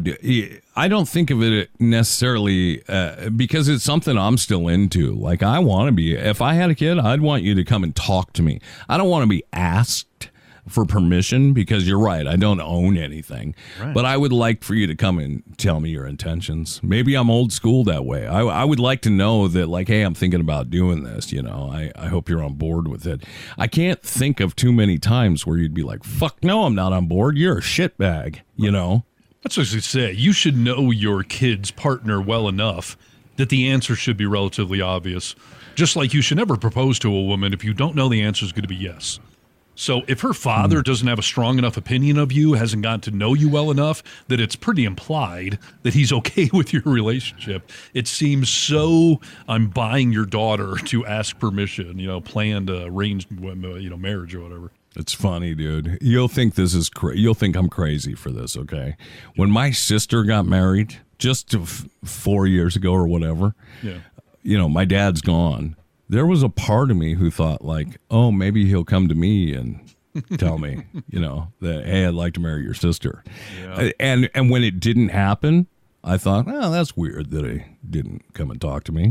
I don't think of it necessarily uh, because it's something I'm still into. Like, I want to be, if I had a kid, I'd want you to come and talk to me. I don't want to be asked for permission because you're right, I don't own anything. Right. But I would like for you to come and tell me your intentions. Maybe I'm old school that way. I, I would like to know that, like, hey, I'm thinking about doing this, you know. I, I hope you're on board with it. I can't think of too many times where you'd be like, fuck no, I'm not on board. You're a shitbag, you know. That's what I was going to say. You should know your kid's partner well enough that the answer should be relatively obvious. Just like you should never propose to a woman if you don't know the answer is going to be yes. So if her father doesn't have a strong enough opinion of you, hasn't gotten to know you well enough, that it's pretty implied that he's okay with your relationship. It seems so, I'm buying your daughter to ask permission, you know, planned uh, arranged, you know, marriage or whatever. It's funny, dude. You'll think this is cra- you'll think I'm crazy for this, okay? When my sister got married, just f- four years ago or whatever, yeah. you know, my dad's gone. There was a part of me who thought, like, oh, maybe he'll come to me and tell me, you know, that, hey, I'd like to marry your sister. Yeah. And and when it didn't happen, I thought, oh, that's weird that he didn't come and talk to me.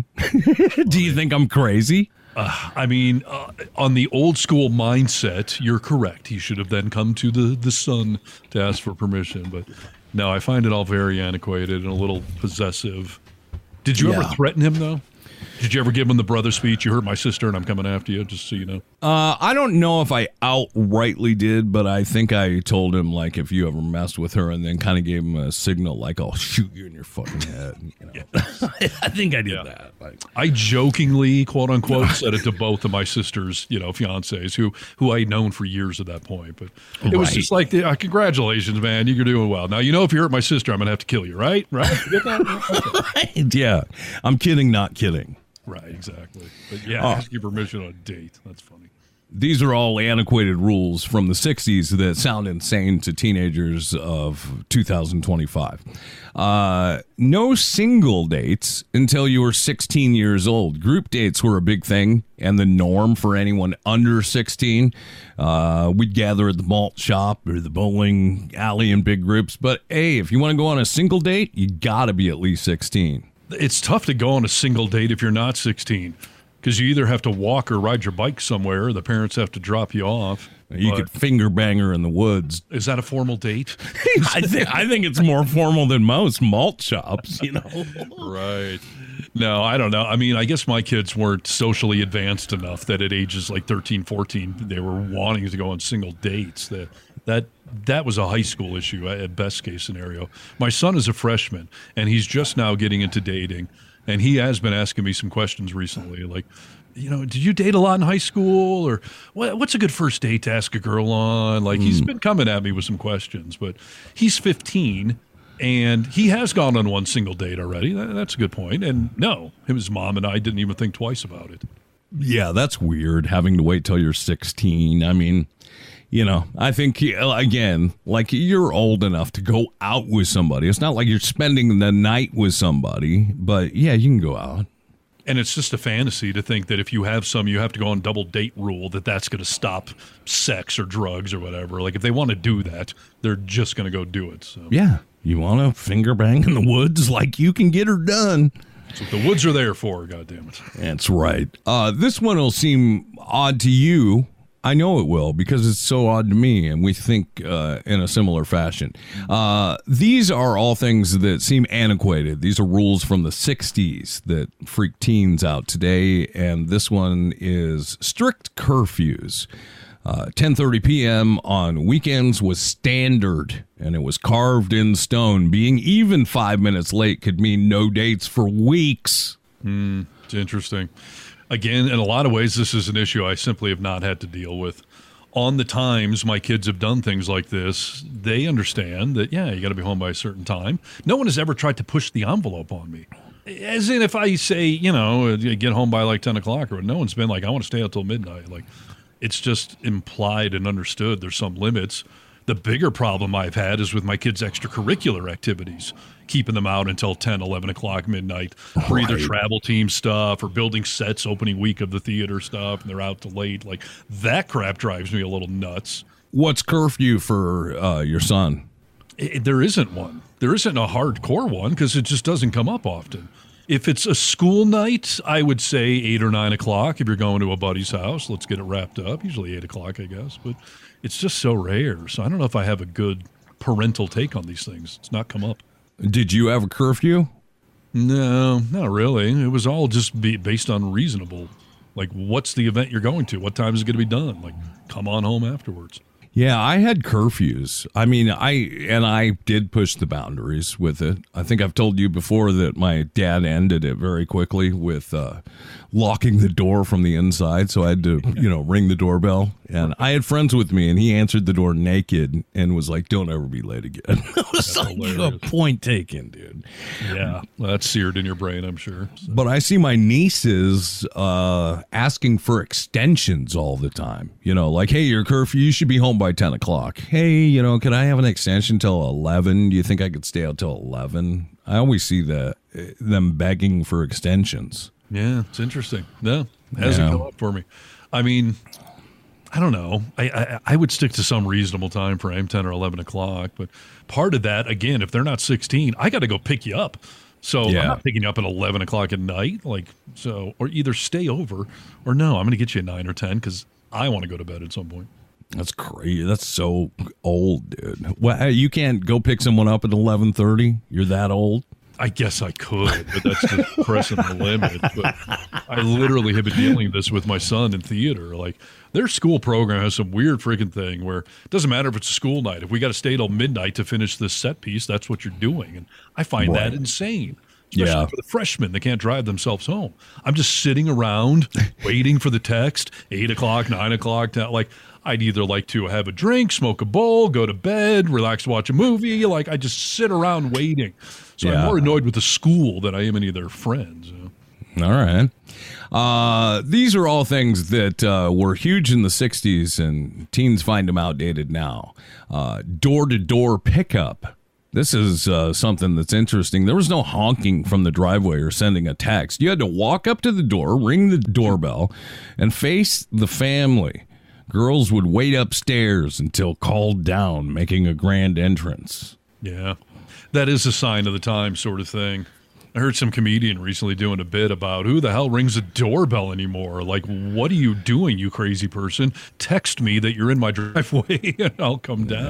Do you think I'm crazy? Uh, I mean, uh, on the old school mindset, you're correct. He should have then come to the, the son to ask for permission. But no, I find it all very antiquated and a little possessive. Did you yeah. ever threaten him, though? Did you ever give him the brother speech? You hurt my sister and I'm coming after you, just so you know. Uh, I don't know if I outrightly did, but I think I told him, like, if you ever messed with her, and then kind of gave him a signal, like, I'll shoot you in your fucking head. You know? Yeah. I think I did yeah. that. Like, I jokingly, quote unquote, said it to both of my sister's, you know, fiancés, who who I'd known for years at that point. But it right. was just like, uh, congratulations, man, you're doing well. Now, you know, if you hurt my sister, I'm going to have to kill you, right? Right? You get that? Okay. Right? Yeah. I'm kidding, not kidding. Right, exactly. But yeah, uh, ask your permission on a date. That's funny. These are all antiquated rules from the sixties that sound insane to teenagers of two thousand twenty-five. Uh, no single dates until you were sixteen years old. Group dates were a big thing and the norm for anyone under sixteen. Uh, we'd gather at the malt shop or the bowling alley in big groups. But, hey, if you want to go on a single date, you got to be at least sixteen. It's tough to go on a single date if you're not sixteen, because you either have to walk or ride your bike somewhere, or the parents have to drop you off. You but could finger bang her in the woods. Is that a formal date? I think I think it's more formal than most malt shops, you know. Right. No, I don't know. I mean, I guess my kids weren't socially advanced enough that at ages like thirteen, fourteen, they were wanting to go on single dates. That that that was a high school issue at best case scenario. My son is a freshman, and he's just now getting into dating. And he has been asking me some questions recently, like, you know, did you date a lot in high school? Or what, what's a good first date to ask a girl on? Like, mm. he's been coming at me with some questions, but he's fifteen, and he has gone on one single date already. That, that's a good point. And no, his mom and I didn't even think twice about it. Yeah, that's weird, having to wait till you're sixteen. I mean, you know, I think, again, like, you're old enough to go out with somebody. It's not like you're spending the night with somebody, but yeah, you can go out. And it's just a fantasy to think that if you have some, you have to go on double date rule, that that's going to stop sex or drugs or whatever. Like, if they want to do that, they're just going to go do it. So. Yeah. You want to finger bang in the woods? Like, you can get her done. That's what the woods are there for, goddammit. That's right. Uh, this one will seem odd to you. I know it will, because it's so odd to me, and we think uh, in a similar fashion. Uh, these are all things that seem antiquated. These are rules from the sixties that freak teens out today, and this one is strict curfews. Uh, ten thirty p.m. on weekends was standard, and it was carved in stone. Being even five minutes late could mean no dates for weeks. Mm, it's interesting. Again, in a lot of ways, this is an issue I simply have not had to deal with. On the times my kids have done things like this, they understand that, yeah, you got to be home by a certain time. No one has ever tried to push the envelope on me. As in, if I say, you know, get home by like ten o'clock, or no one's been like, I want to stay out till midnight. Like, it's just implied and understood there's some limits. The bigger problem I've had is with my kids' extracurricular activities, keeping them out until ten, eleven o'clock midnight for right. either travel team stuff or building sets, opening week of the theater stuff, and they're out till late. Like, that crap drives me a little nuts. What's curfew for uh, your son? It, there isn't one. There isn't a hardcore one because it just doesn't come up often. If it's a school night, I would say eight or nine o'clock. If you're going to a buddy's house, let's get it wrapped up. Usually eight o'clock, I guess. But it's just so rare. So I don't know if I have a good parental take on these things. It's not come up. Did you have a curfew? No, not really. It was all just be based on reasonable. Like, what's the event you're going to? What time is it going to be done? Like, come on home afterwards. Yeah, I had curfews. I mean, I and I did push the boundaries with it. I think I've told you before that my dad ended it very quickly with uh, locking the door from the inside. So I had to, you know, ring the doorbell. And I had friends with me, and he answered the door naked and was like, "Don't ever be late again." I was That's like, hilarious. "A point taken, dude." Yeah, well, that's seared in your brain, I'm sure. So. But I see my nieces uh, asking for extensions all the time. You know, like, "Hey, your curfew, you should be home by ten o'clock. Hey, you know, could I have an extension till eleven? Do you think I could stay out till eleven?" I always see the, them begging for extensions. Yeah, it's interesting. No, it hasn't Yeah. come up for me. I mean, I don't know. I, I I would stick to some reasonable time frame, ten or eleven o'clock. But part of that, again, if they're not sixteen, I got to go pick you up. So Yeah. I'm not picking you up at eleven o'clock at night. Like, so, or either stay over, or no, I'm going to get you at nine or ten because I want to go to bed at some point. That's crazy. That's so old, dude. Well, you can't go pick someone up at eleven thirty? You're that old? I guess I could, but that's just pressing the limit. But I literally have been dealing with this with my son in theater. Like, their school program has some weird freaking thing where it doesn't matter if it's a school night. If we got to stay till midnight to finish this set piece, that's what you're doing. And I find Right. that insane. Especially Yeah. for the freshmen that can't drive themselves home. I'm just sitting around waiting for the text, eight o'clock, nine o'clock. ten, like, I'd either like to have a drink, smoke a bowl, go to bed, relax, watch a movie. Like, I just sit around waiting. So Yeah. I'm more annoyed with the school than I am any of their friends. You know? All right. Uh, these are all things that uh, were huge in the sixties, and teens find them outdated now. Uh, door-to-door pickup. This is uh, something that's interesting. There was no honking from the driveway or sending a text. You had to walk up to the door, ring the doorbell, and face the family. Girls would wait upstairs until called down, making a grand entrance. Yeah. That is a sign of the time sort of thing. I heard some comedian recently doing a bit about who the hell rings a doorbell anymore. Like, what are you doing, you crazy person? Text me that you're in my driveway and I'll come down.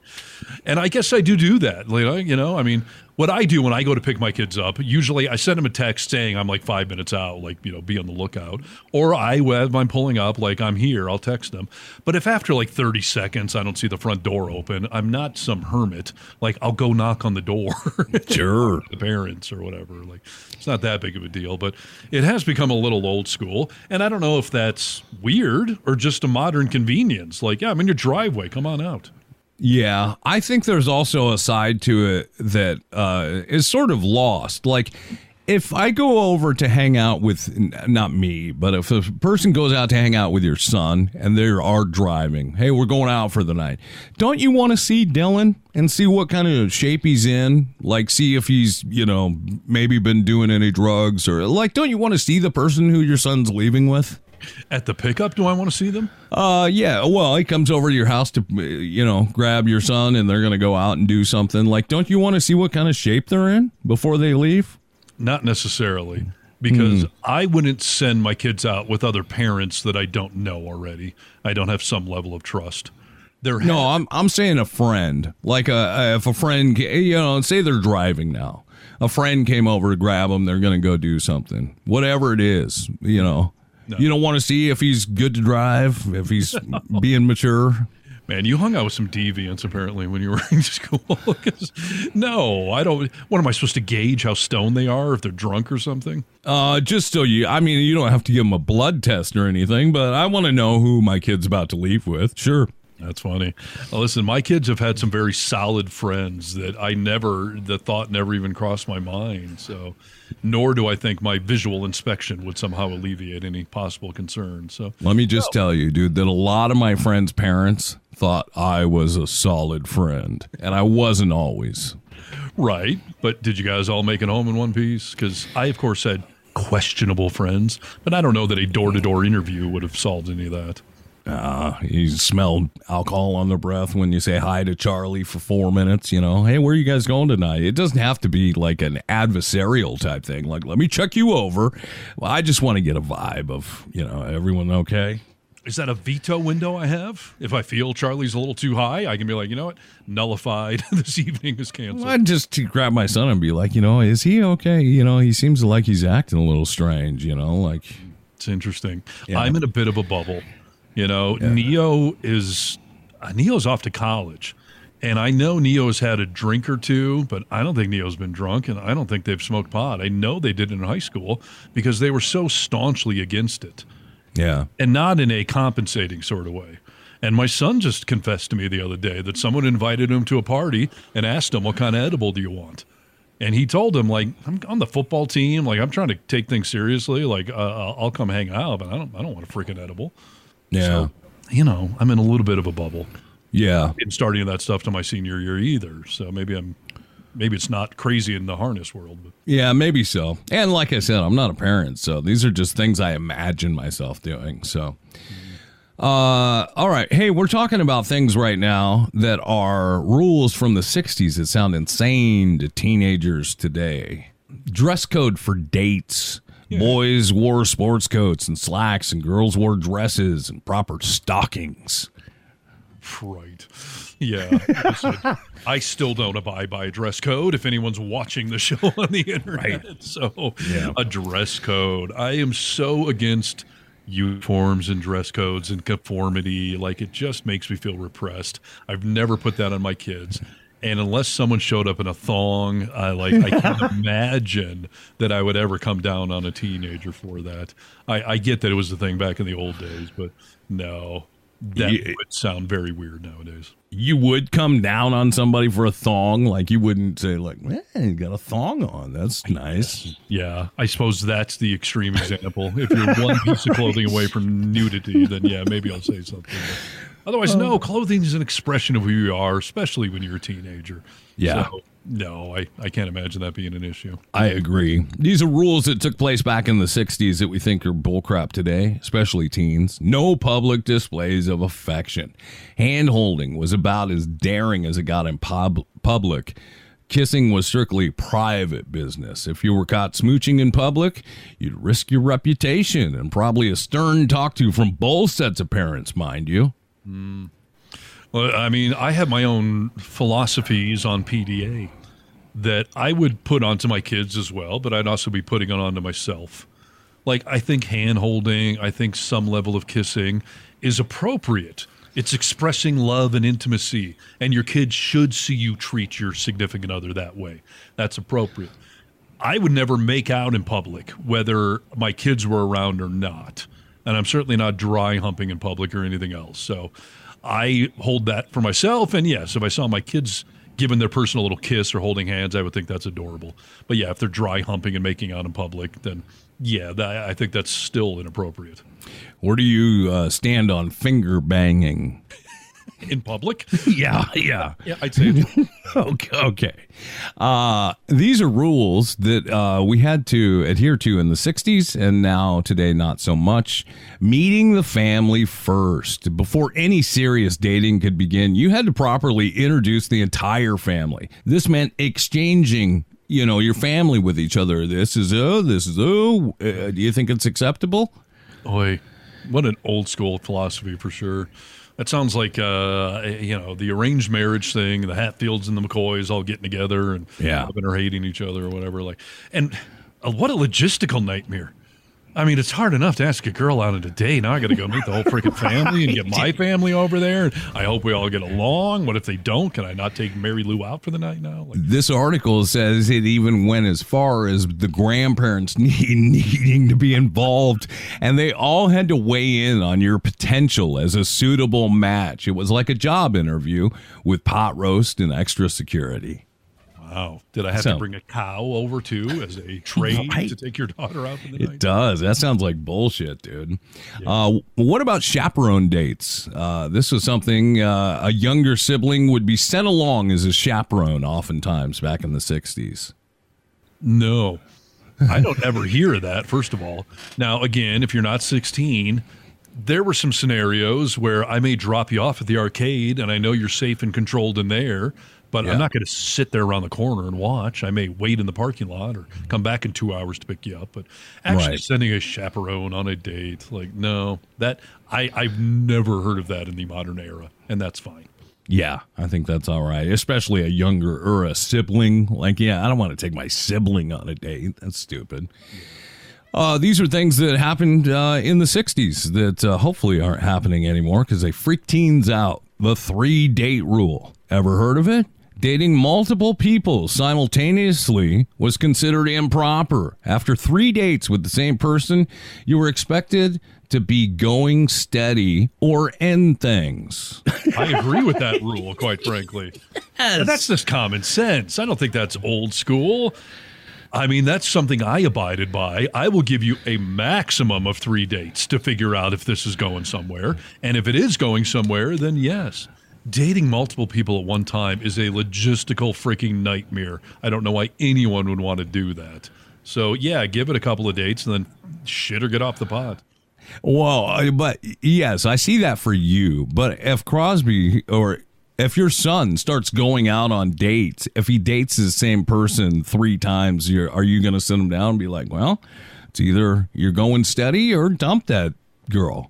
And I guess I do do that. You know, I mean, what I do when I go to pick my kids up, usually I send them a text saying I'm like five minutes out, like, you know, be on the lookout. Or I, as I'm pulling up, like I'm here, I'll text them. But if after like thirty seconds I don't see the front door open, I'm not some hermit. Like, I'll go knock on the door. Sure. The parents or whatever. Like, it's not that big of a deal. But it has become a little old school. And I don't know if that's weird or just a modern convenience. Like, yeah, I'm in your driveway. Come on out. Yeah, I think there's also a side to it that uh, is sort of lost. Like, if I go over to hang out with, not me, but if a person goes out to hang out with your son and they are driving, hey, we're going out for the night, don't you want to see Dylan and see what kind of shape he's in? Like, see if he's, you know, maybe been doing any drugs or, like, don't you want to see the person who your son's leaving with? At the pickup, do I want to see them? Uh, yeah. Well, he comes over to your house to, you know, grab your son, and they're going to go out and do something. Like, don't you want to see what kind of shape they're in before they leave? Not necessarily, because Mm. I wouldn't send my kids out with other parents that I don't know already. I don't have some level of trust. They're No, I'm I'm saying a friend. Like, a, if a friend, ca- you know, say they're driving now. A friend came over to grab them. They're going to go do something. Whatever it is, you know. No. You don't want to see if he's good to drive, if he's being mature. Man, you hung out with some deviants apparently when you were in school. 'Cause, no, I don't. What am I supposed to gauge how stoned they are if they're drunk or something? Uh, just so you, I mean, you don't have to give them a blood test or anything, but I want to know who my kid's about to leave with. Sure. That's funny. Well, listen, my kids have had some very solid friends that I never, the thought never even crossed my mind. So, nor do I think my visual inspection would somehow alleviate any possible concern. So, Let me just tell you, dude, that a lot of my friends' parents thought I was a solid friend, and I wasn't always. right. But did you guys all make it home in one piece? Because I, of course, had questionable friends, but I don't know that a door to door interview would have solved any of that. Uh, you smell alcohol on their breath when you say hi to Charlie for four minutes, you know, hey, where are you guys going tonight? It doesn't have to be like an adversarial type thing. Like, let me check you over. Well, I just want to get a vibe of, you know, everyone okay? Is that a veto window I have? If I feel Charlie's a little too high, I can be like, you know what? Nullified. This evening is canceled. Well, I'd just grab my son and be like, you know, is he okay? You know, he seems like he's acting a little strange, you know, like. It's interesting. Yeah. I'm in a bit of a bubble. You know, Yeah. Neo is uh, Neo's off to college, and I know Neo's had a drink or two, but I don't think Neo's been drunk, and I don't think they've smoked pot. I know they did in high school because they were so staunchly against it, Yeah. and not in a compensating sort of way. And my son just confessed to me the other day that someone invited him to a party and asked him, "What kind of edible do you want?" And he told him, like, I'm on the football team, like I'm trying to take things seriously, like uh, I'll come hang out, but I don't, I don't want a freaking edible. Yeah. So, you know, I'm in a little bit of a bubble. Yeah. In starting that stuff to my senior year either. So maybe I'm, maybe it's not crazy in the harness world. But Yeah, maybe so. And like I said, I'm not a parent, so these are just things I imagine myself doing. So, uh, all right. Hey, we're talking about things right now that are rules from the sixties that sound insane to teenagers today. Dress code for dates. Yeah. Boys wore sports coats and slacks, and girls wore dresses and proper stockings. Right. Yeah. Listen, I still don't abide by a dress code if anyone's watching the show on the internet. Right. So Yeah. a dress code. I am so against uniforms and dress codes and conformity. Like, it just makes me feel repressed. I've never put that on my kids. And unless someone showed up in a thong, I like I can't imagine that I would ever come down on a teenager for that. I, I get that it was the thing back in the old days, but no, that Yeah. would sound very weird nowadays. You would come down on somebody for a thong, like you wouldn't say, like, man, you got a thong on. That's nice. Yeah, I suppose that's the extreme example. If you're one piece of clothing away from nudity, then yeah, maybe I'll say something. But otherwise, no, clothing is an expression of who you are, especially when you're a teenager. Yeah. So, no, I, I can't imagine that being an issue. I agree. These are rules that took place back in the sixties that we think are bullcrap today, especially teens. No public displays of affection. Hand holding was about as daring as it got in pub- public. Kissing was strictly private business. If you were caught smooching in public, you'd risk your reputation and probably a stern talk to from both sets of parents, mind you. Well, I mean, I have my own philosophies on P D A that I would put onto my kids as well, but I'd also be putting it onto myself. Like, I think hand-holding, I think some level of kissing is appropriate. It's expressing love and intimacy, and your kids should see you treat your significant other that way. That's appropriate. I would never make out in public, whether my kids were around or not. And I'm certainly not dry humping in public or anything else. So I hold that for myself. And yes, if I saw my kids giving their person a little kiss or holding hands, I would think that's adorable. But yeah, if they're dry humping and making out in public, then yeah, that, I think that's still inappropriate. Where do you uh, stand on finger banging? In public? Yeah, yeah. Yeah, I'd say it's okay. okay. Uh, these are rules that uh, we had to adhere to in the sixties, and now today not so much. Meeting the family first. Before any serious dating could begin, you had to properly introduce the entire family. This meant exchanging, you know, your family with each other. This is oh, this is oh. Uh, do you think it's acceptable? Boy, what an old school philosophy for sure. That sounds like, uh, you know, the arranged marriage thing, the Hatfields and the McCoys all getting together and yeah. loving or hating each other or whatever. Like, and uh, what a logistical nightmare. I mean, it's hard enough to ask a girl out on a date. Now I got to go meet the whole freaking family and get my family over there. I hope we all get along. What if they don't? Can I not take Mary Lou out for the night now? Like, this article says it even went as far as the grandparents need, needing to be involved, and they all had to weigh in on your potential as a suitable match. It was like a job interview with pot roast and extra security. Wow. Did I have so, to bring a cow over, too, as a trade right. to take your daughter out for the it night? It does. That sounds like bullshit, dude. Yeah. Uh, what about chaperone dates? Uh, this was something uh, a younger sibling would be sent along as a chaperone oftentimes back in the sixties. No. I don't ever hear of that, first of all. Now, again, if you're not sixteen, there were some scenarios where I may drop you off at the arcade, and I know you're safe and controlled in there, but yeah. I'm not going to sit there around the corner and watch. I may wait in the parking lot or come back in two hours to pick you up. But actually right. sending a chaperone on a date, like, no, that I, I've never heard of that in the modern era, and that's fine. Yeah, I think that's all right, especially a younger or a sibling. Like, yeah, I don't want to take my sibling on a date. That's stupid. Uh, these are things that happened uh, in the sixties that uh, hopefully aren't happening anymore because they freak teens out. The three-date rule. Ever heard of it? Dating multiple people simultaneously was considered improper. After three dates with the same person, you were expected to be going steady or end things. I agree with that rule, quite frankly. Yes. But that's just common sense. I don't think that's old school. I mean, that's something I abided by. I will give you a maximum of three dates to figure out if this is going somewhere. And if it is going somewhere, then yes. Dating multiple people at one time is a logistical freaking nightmare. I don't know why anyone would want to do that. So, yeah, give it a couple of dates and then shit or get off the pot. Well, but yes, I see that for you. But if Crosby or if your son starts going out on dates, if he dates the same person three times, you're, are you going to sit him down and be like, well, it's either you're going steady or dump that girl?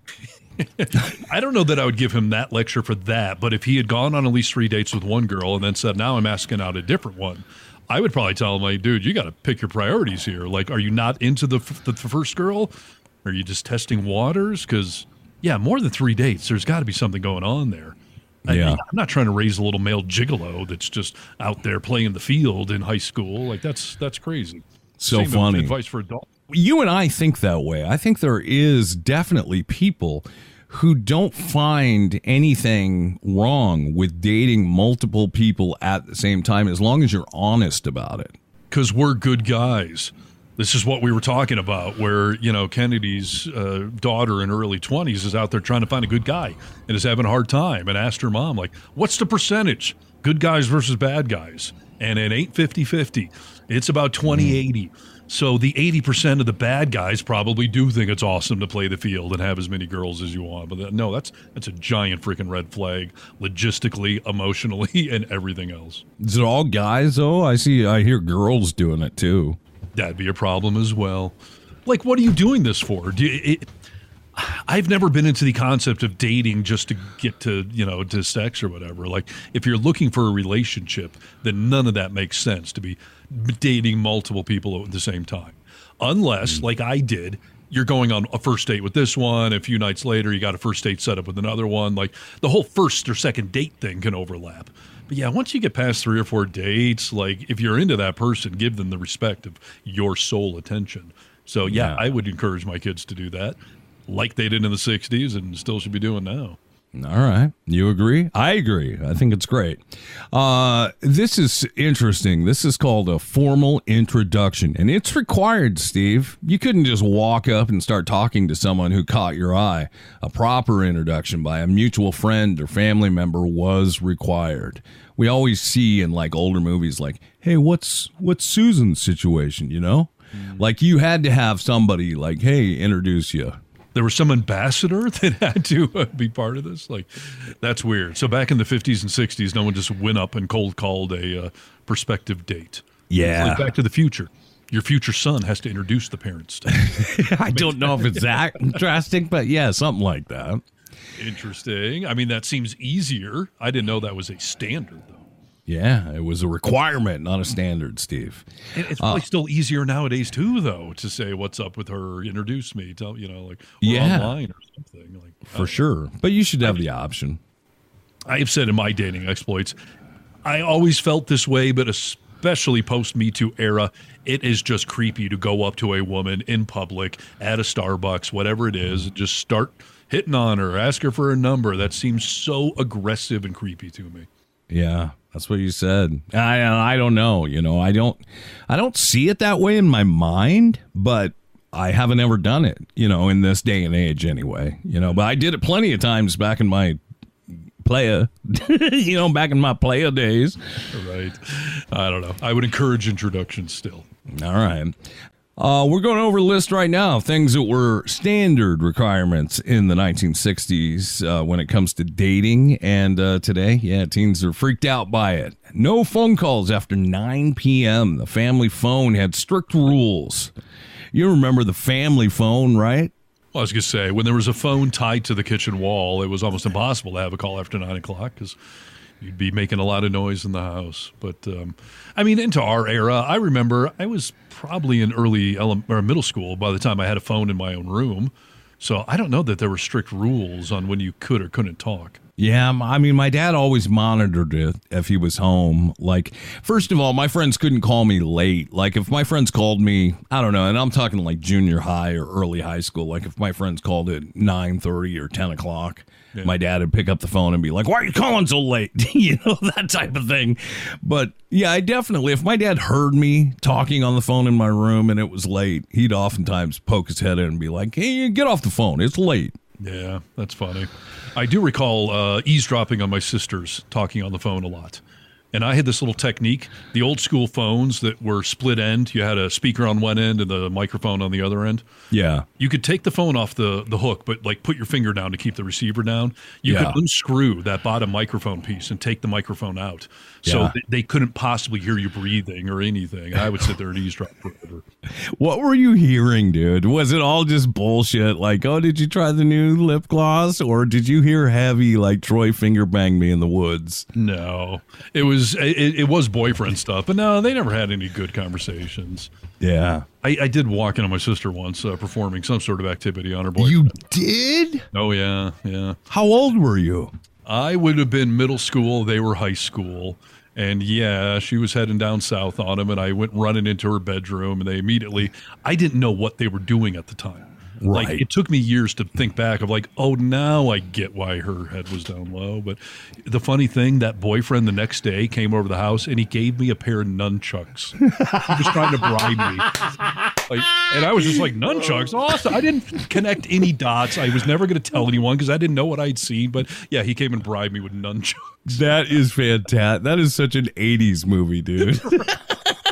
I don't know that I would give him that lecture for that, but if he had gone on at least three dates with one girl and then said, now I'm asking out a different one, I would probably tell him, like, dude, you got to pick your priorities here. Like, are you not into the, the, the first girl? Are you just testing waters? Because, yeah, more than three dates, there's got to be something going on there. Yeah. I, I'm not trying to raise a little male gigolo that's just out there playing the field in high school. Like, that's that's crazy. So Same funny. Advice for adults. You and I think that way. I think there is definitely people who don't find anything wrong with dating multiple people at the same time as long as you're honest about it. Because we're good guys. This is what we were talking about, where, you know, Kennedy's uh, daughter in her early twenties is out there trying to find a good guy and is having a hard time, and asked her mom, like, what's the percentage? Good guys versus bad guys. And it ain't fifty-fifty. It's about twenty eighty. So the eighty percent of the bad guys probably do think it's awesome to play the field and have as many girls as you want. But that, no, that's that's a giant freaking red flag, logistically, emotionally, and everything else. Is it all guys, though? I see, I hear girls doing it, too. That'd be a problem as well. Like, what are you doing this for? Do you, it, I've never been into the concept of dating just to get to, you know, to sex or whatever. Like, if you're looking for a relationship, then none of that makes sense to be dating multiple people at the same time. Unless, like I did, you're going on a first date with this one. A few nights later, you got a first date set up with another one. Like, the whole first or second date thing can overlap. But yeah, once you get past three or four dates, like, if you're into that person, give them the respect of your sole attention. So yeah, yeah. I would encourage my kids to do that, like they did in the sixties and still should be doing now. All right. You agree? I agree. I think it's great. Uh, this is interesting. This is called a formal introduction, and it's required, Steve. You couldn't just walk up and start talking to someone who caught your eye. A proper introduction by a mutual friend or family member was required. We always see in like older movies like, hey, what's what's Susan's situation, you know? Mm. Like you had to have somebody like, hey, introduce you. There was some ambassador that had to uh, be part of this. Like, that's weird. So back in the fifties and sixties, no one just went up and cold called a uh, prospective date. Yeah. Like Back to the Future. Your future son has to introduce the parents to you. I don't know if it's that drastic, but yeah, something like that. Interesting. I mean, that seems easier. I didn't know that was a standard, though. Yeah, it was a requirement, not a standard, Steve. And it's probably uh, still easier nowadays, too, though, to say, what's up with her, introduce me, tell, you know, like, or yeah, online or something. Like, for sure. But you should have the option. I've said in my dating exploits, I always felt this way, but especially post-Me Too era, it is just creepy to go up to a woman in public, at a Starbucks, whatever it is, and just start hitting on her, ask her for a number. That seems so aggressive and creepy to me. Yeah. That's what you said. I I don't know. You know, I don't I don't see it that way in my mind, but I haven't ever done it, you know, in this day and age anyway. You know, but I did it plenty of times back in my playa, you know, back in my playa days. Right. I don't know. I would encourage introductions still. All right. Uh, we're going over a list right now of things that were standard requirements in the nineteen sixties uh, when it comes to dating. And uh, today, yeah, teens are freaked out by it. No phone calls after nine p.m. The family phone had strict rules. You remember the family phone, right? Well, I was going to say, when there was a phone tied to the kitchen wall, it was almost impossible to have a call after nine o'clock because you'd be making a lot of noise in the house. But, um, I mean, into our era, I remember I was probably in early ele- or middle school by the time I had a phone in my own room. So I don't know that there were strict rules on when you could or couldn't talk. Yeah, I mean, my dad always monitored it if he was home. Like, first of all, my friends couldn't call me late. Like, if my friends called me, I don't know, and I'm talking like junior high or early high school, like if my friends called at nine thirty or ten o'clock, yeah. My dad would pick up the phone and be like, why are you calling so late? You know, that type of thing. But, yeah, I definitely, if my dad heard me talking on the phone in my room and it was late, he'd oftentimes poke his head in and be like, hey, get off the phone. It's late. Yeah, that's funny. I do recall uh, eavesdropping on my sisters talking on the phone a lot. And I had this little technique, the old school phones that were split end. You had a speaker on one end and the microphone on the other end. Yeah. You could take the phone off the, the hook, but like put your finger down to keep the receiver down. You yeah. could unscrew that bottom microphone piece and take the microphone out. So yeah. they, they couldn't possibly hear you breathing or anything. I would sit there and eavesdrop forever. What were you hearing, dude? Was it all just bullshit? Like, oh, did you try the new lip gloss? Or did you hear heavy, like Troy finger banged me in the woods? No. It was it, it was boyfriend stuff. But no, they never had any good conversations. Yeah. I, I did walk in on my sister once uh, performing some sort of activity on her boyfriend. You did? Oh, yeah, yeah. How old were you? I would have been middle school. They were high school. And yeah, she was heading down south on him, and I went running into her bedroom, and they immediately, I didn't know what they were doing at the time. Right. Like, it took me years to think back of like, oh, now I get why her head was down low. But the funny thing, that boyfriend the next day came over the house and he gave me a pair of nunchucks. He was trying to bribe me. Like, and I was just like, nunchucks? Awesome. I didn't connect any dots. I was never going to tell anyone because I didn't know what I'd seen. But yeah, he came and bribed me with nunchucks. That is fantastic. That is such an eighties movie, dude.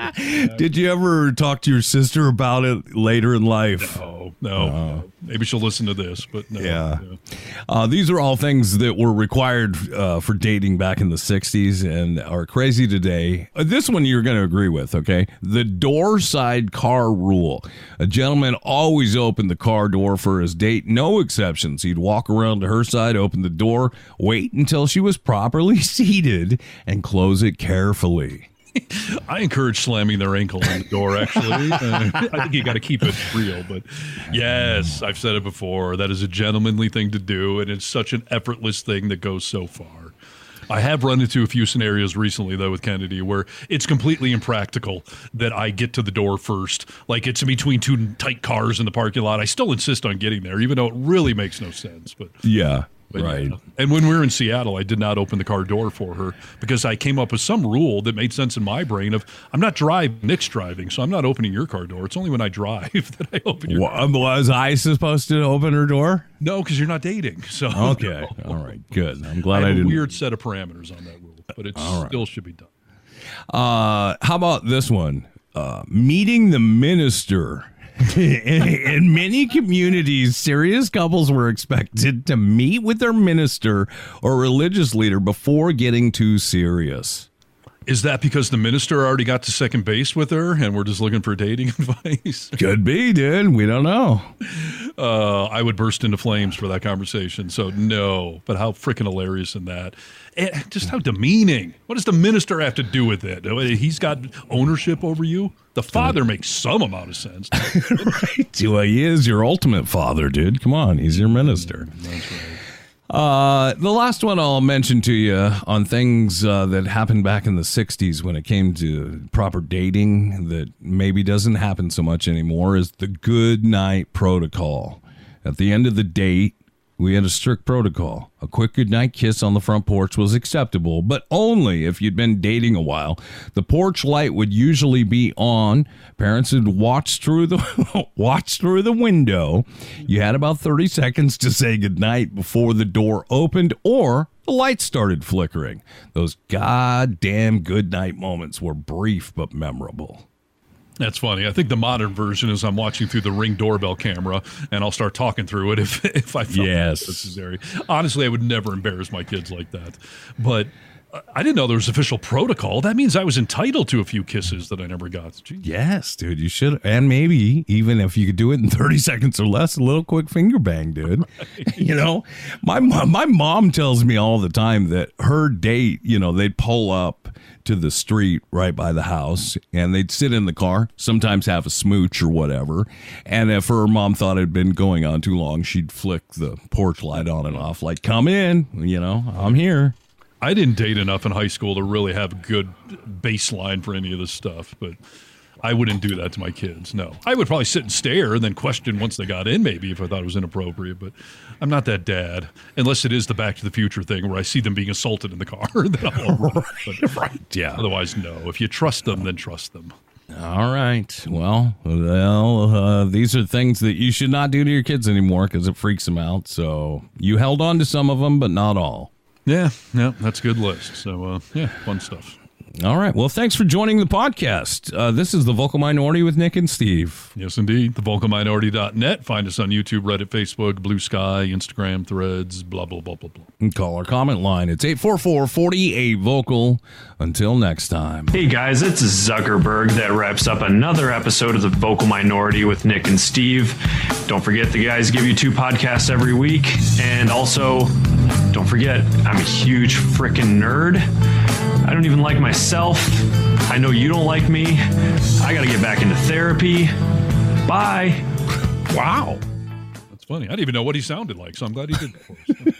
Did you ever talk to your sister about it later in life? No, no. Uh, Maybe she'll listen to this, but no. Yeah. No. Uh, these are all things that were required uh, for dating back in the sixties and are crazy today. Uh, this one you're going to agree with, okay? The door side car rule. A gentleman always opened the car door for his date, no exceptions. He'd walk around to her side, open the door, wait until she was properly seated, and close it carefully. I encourage slamming their ankle on the door, actually. Uh, I think you got to keep it real. But yes, I've said it before. That is a gentlemanly thing to do, and it's such an effortless thing that goes so far. I have run into a few scenarios recently, though, with Kennedy, where it's completely impractical that I get to the door first. Like, it's in between two tight cars in the parking lot. I still insist on getting there, even though it really makes no sense. But yeah. But right. Yeah. And when we were in Seattle, I did not open the car door for her because I came up with some rule that made sense in my brain of I'm not driving, Nick's driving, so I'm not opening your car door. It's only when I drive that I open your well, car door. Was I supposed to open her door? No, because you're not dating. So okay. No. All right. Good. I'm glad I, I have didn't. a weird set of parameters on that rule, but it right. still should be done. Uh, how about this one? Uh, meeting the minister. in, in many communities, serious couples were expected to meet with their minister or religious leader before getting too serious. Is that because the minister already got to second base with her and we're just looking for dating advice? Could be, dude. We don't know. Uh, I would burst into flames for that conversation. So no, but how freaking hilarious in that. And just how demeaning. What does the minister have to do with it? He's got ownership over you? The father makes some amount of sense. Right. Well, he is your ultimate father, dude. Come on. He's your minister. That's right. Uh, the last one I'll mention to you on things uh, that happened back in the sixties when it came to proper dating that maybe doesn't happen so much anymore is the good night protocol. At the end of the date, we had a strict protocol. A quick goodnight kiss on the front porch was acceptable, but only if you'd been dating a while. The porch light would usually be on. Parents would watch through the watch through the window. You had about thirty seconds to say goodnight before the door opened or the lights started flickering. Those goddamn goodnight moments were brief but memorable. That's funny. I think the modern version is I'm watching through the Ring doorbell camera, and I'll start talking through it if if I felt yes. necessary. Honestly, I would never embarrass my kids like that. But I didn't know there was official protocol. That means I was entitled to a few kisses that I never got. Jeez. Yes, dude, you should. And maybe even if you could do it in thirty seconds or less, a little quick finger bang, dude. Right. You know, my mom, my mom tells me all the time that her date, you know, they'd pull up to the street right by the house and they'd sit in the car, sometimes have a smooch or whatever. And if her mom thought it had been going on too long, she'd flick the porch light on and off like, come in, you know, I'm here. I didn't date enough in high school to really have a good baseline for any of this stuff, but I wouldn't do that to my kids, no. I would probably sit and stare and then question once they got in maybe if I thought it was inappropriate, but I'm not that dad, unless it is the Back to the Future thing where I see them being assaulted in the car. Then I'll run. But right, yeah. Otherwise, no. If you trust them, then trust them. All right. Well, well, uh, these are things that you should not do to your kids anymore because it freaks them out. So you held on to some of them, but not all. Yeah, yeah, that's a good list. So, uh, yeah, fun stuff. All right. Well, thanks for joining the podcast. Uh, this is The Vocal Minority with Nick and Steve. Yes, indeed. the vocal minority dot net. Find us on YouTube, Reddit, Facebook, Blue Sky, Instagram, Threads, blah, blah, blah, blah, blah. And call our comment line. It's eight four four, four eight, vocal. Until next time. Hey, guys, it's Zuckerberg. That wraps up another episode of The Vocal Minority with Nick and Steve. Don't forget, the guys give you two podcasts every week. And also, don't forget, I'm a huge frickin' nerd. I don't even like myself. I know you don't like me. I got to get back into therapy. Bye. Wow. That's funny. I didn't even know what he sounded like, so I'm glad he did that for us.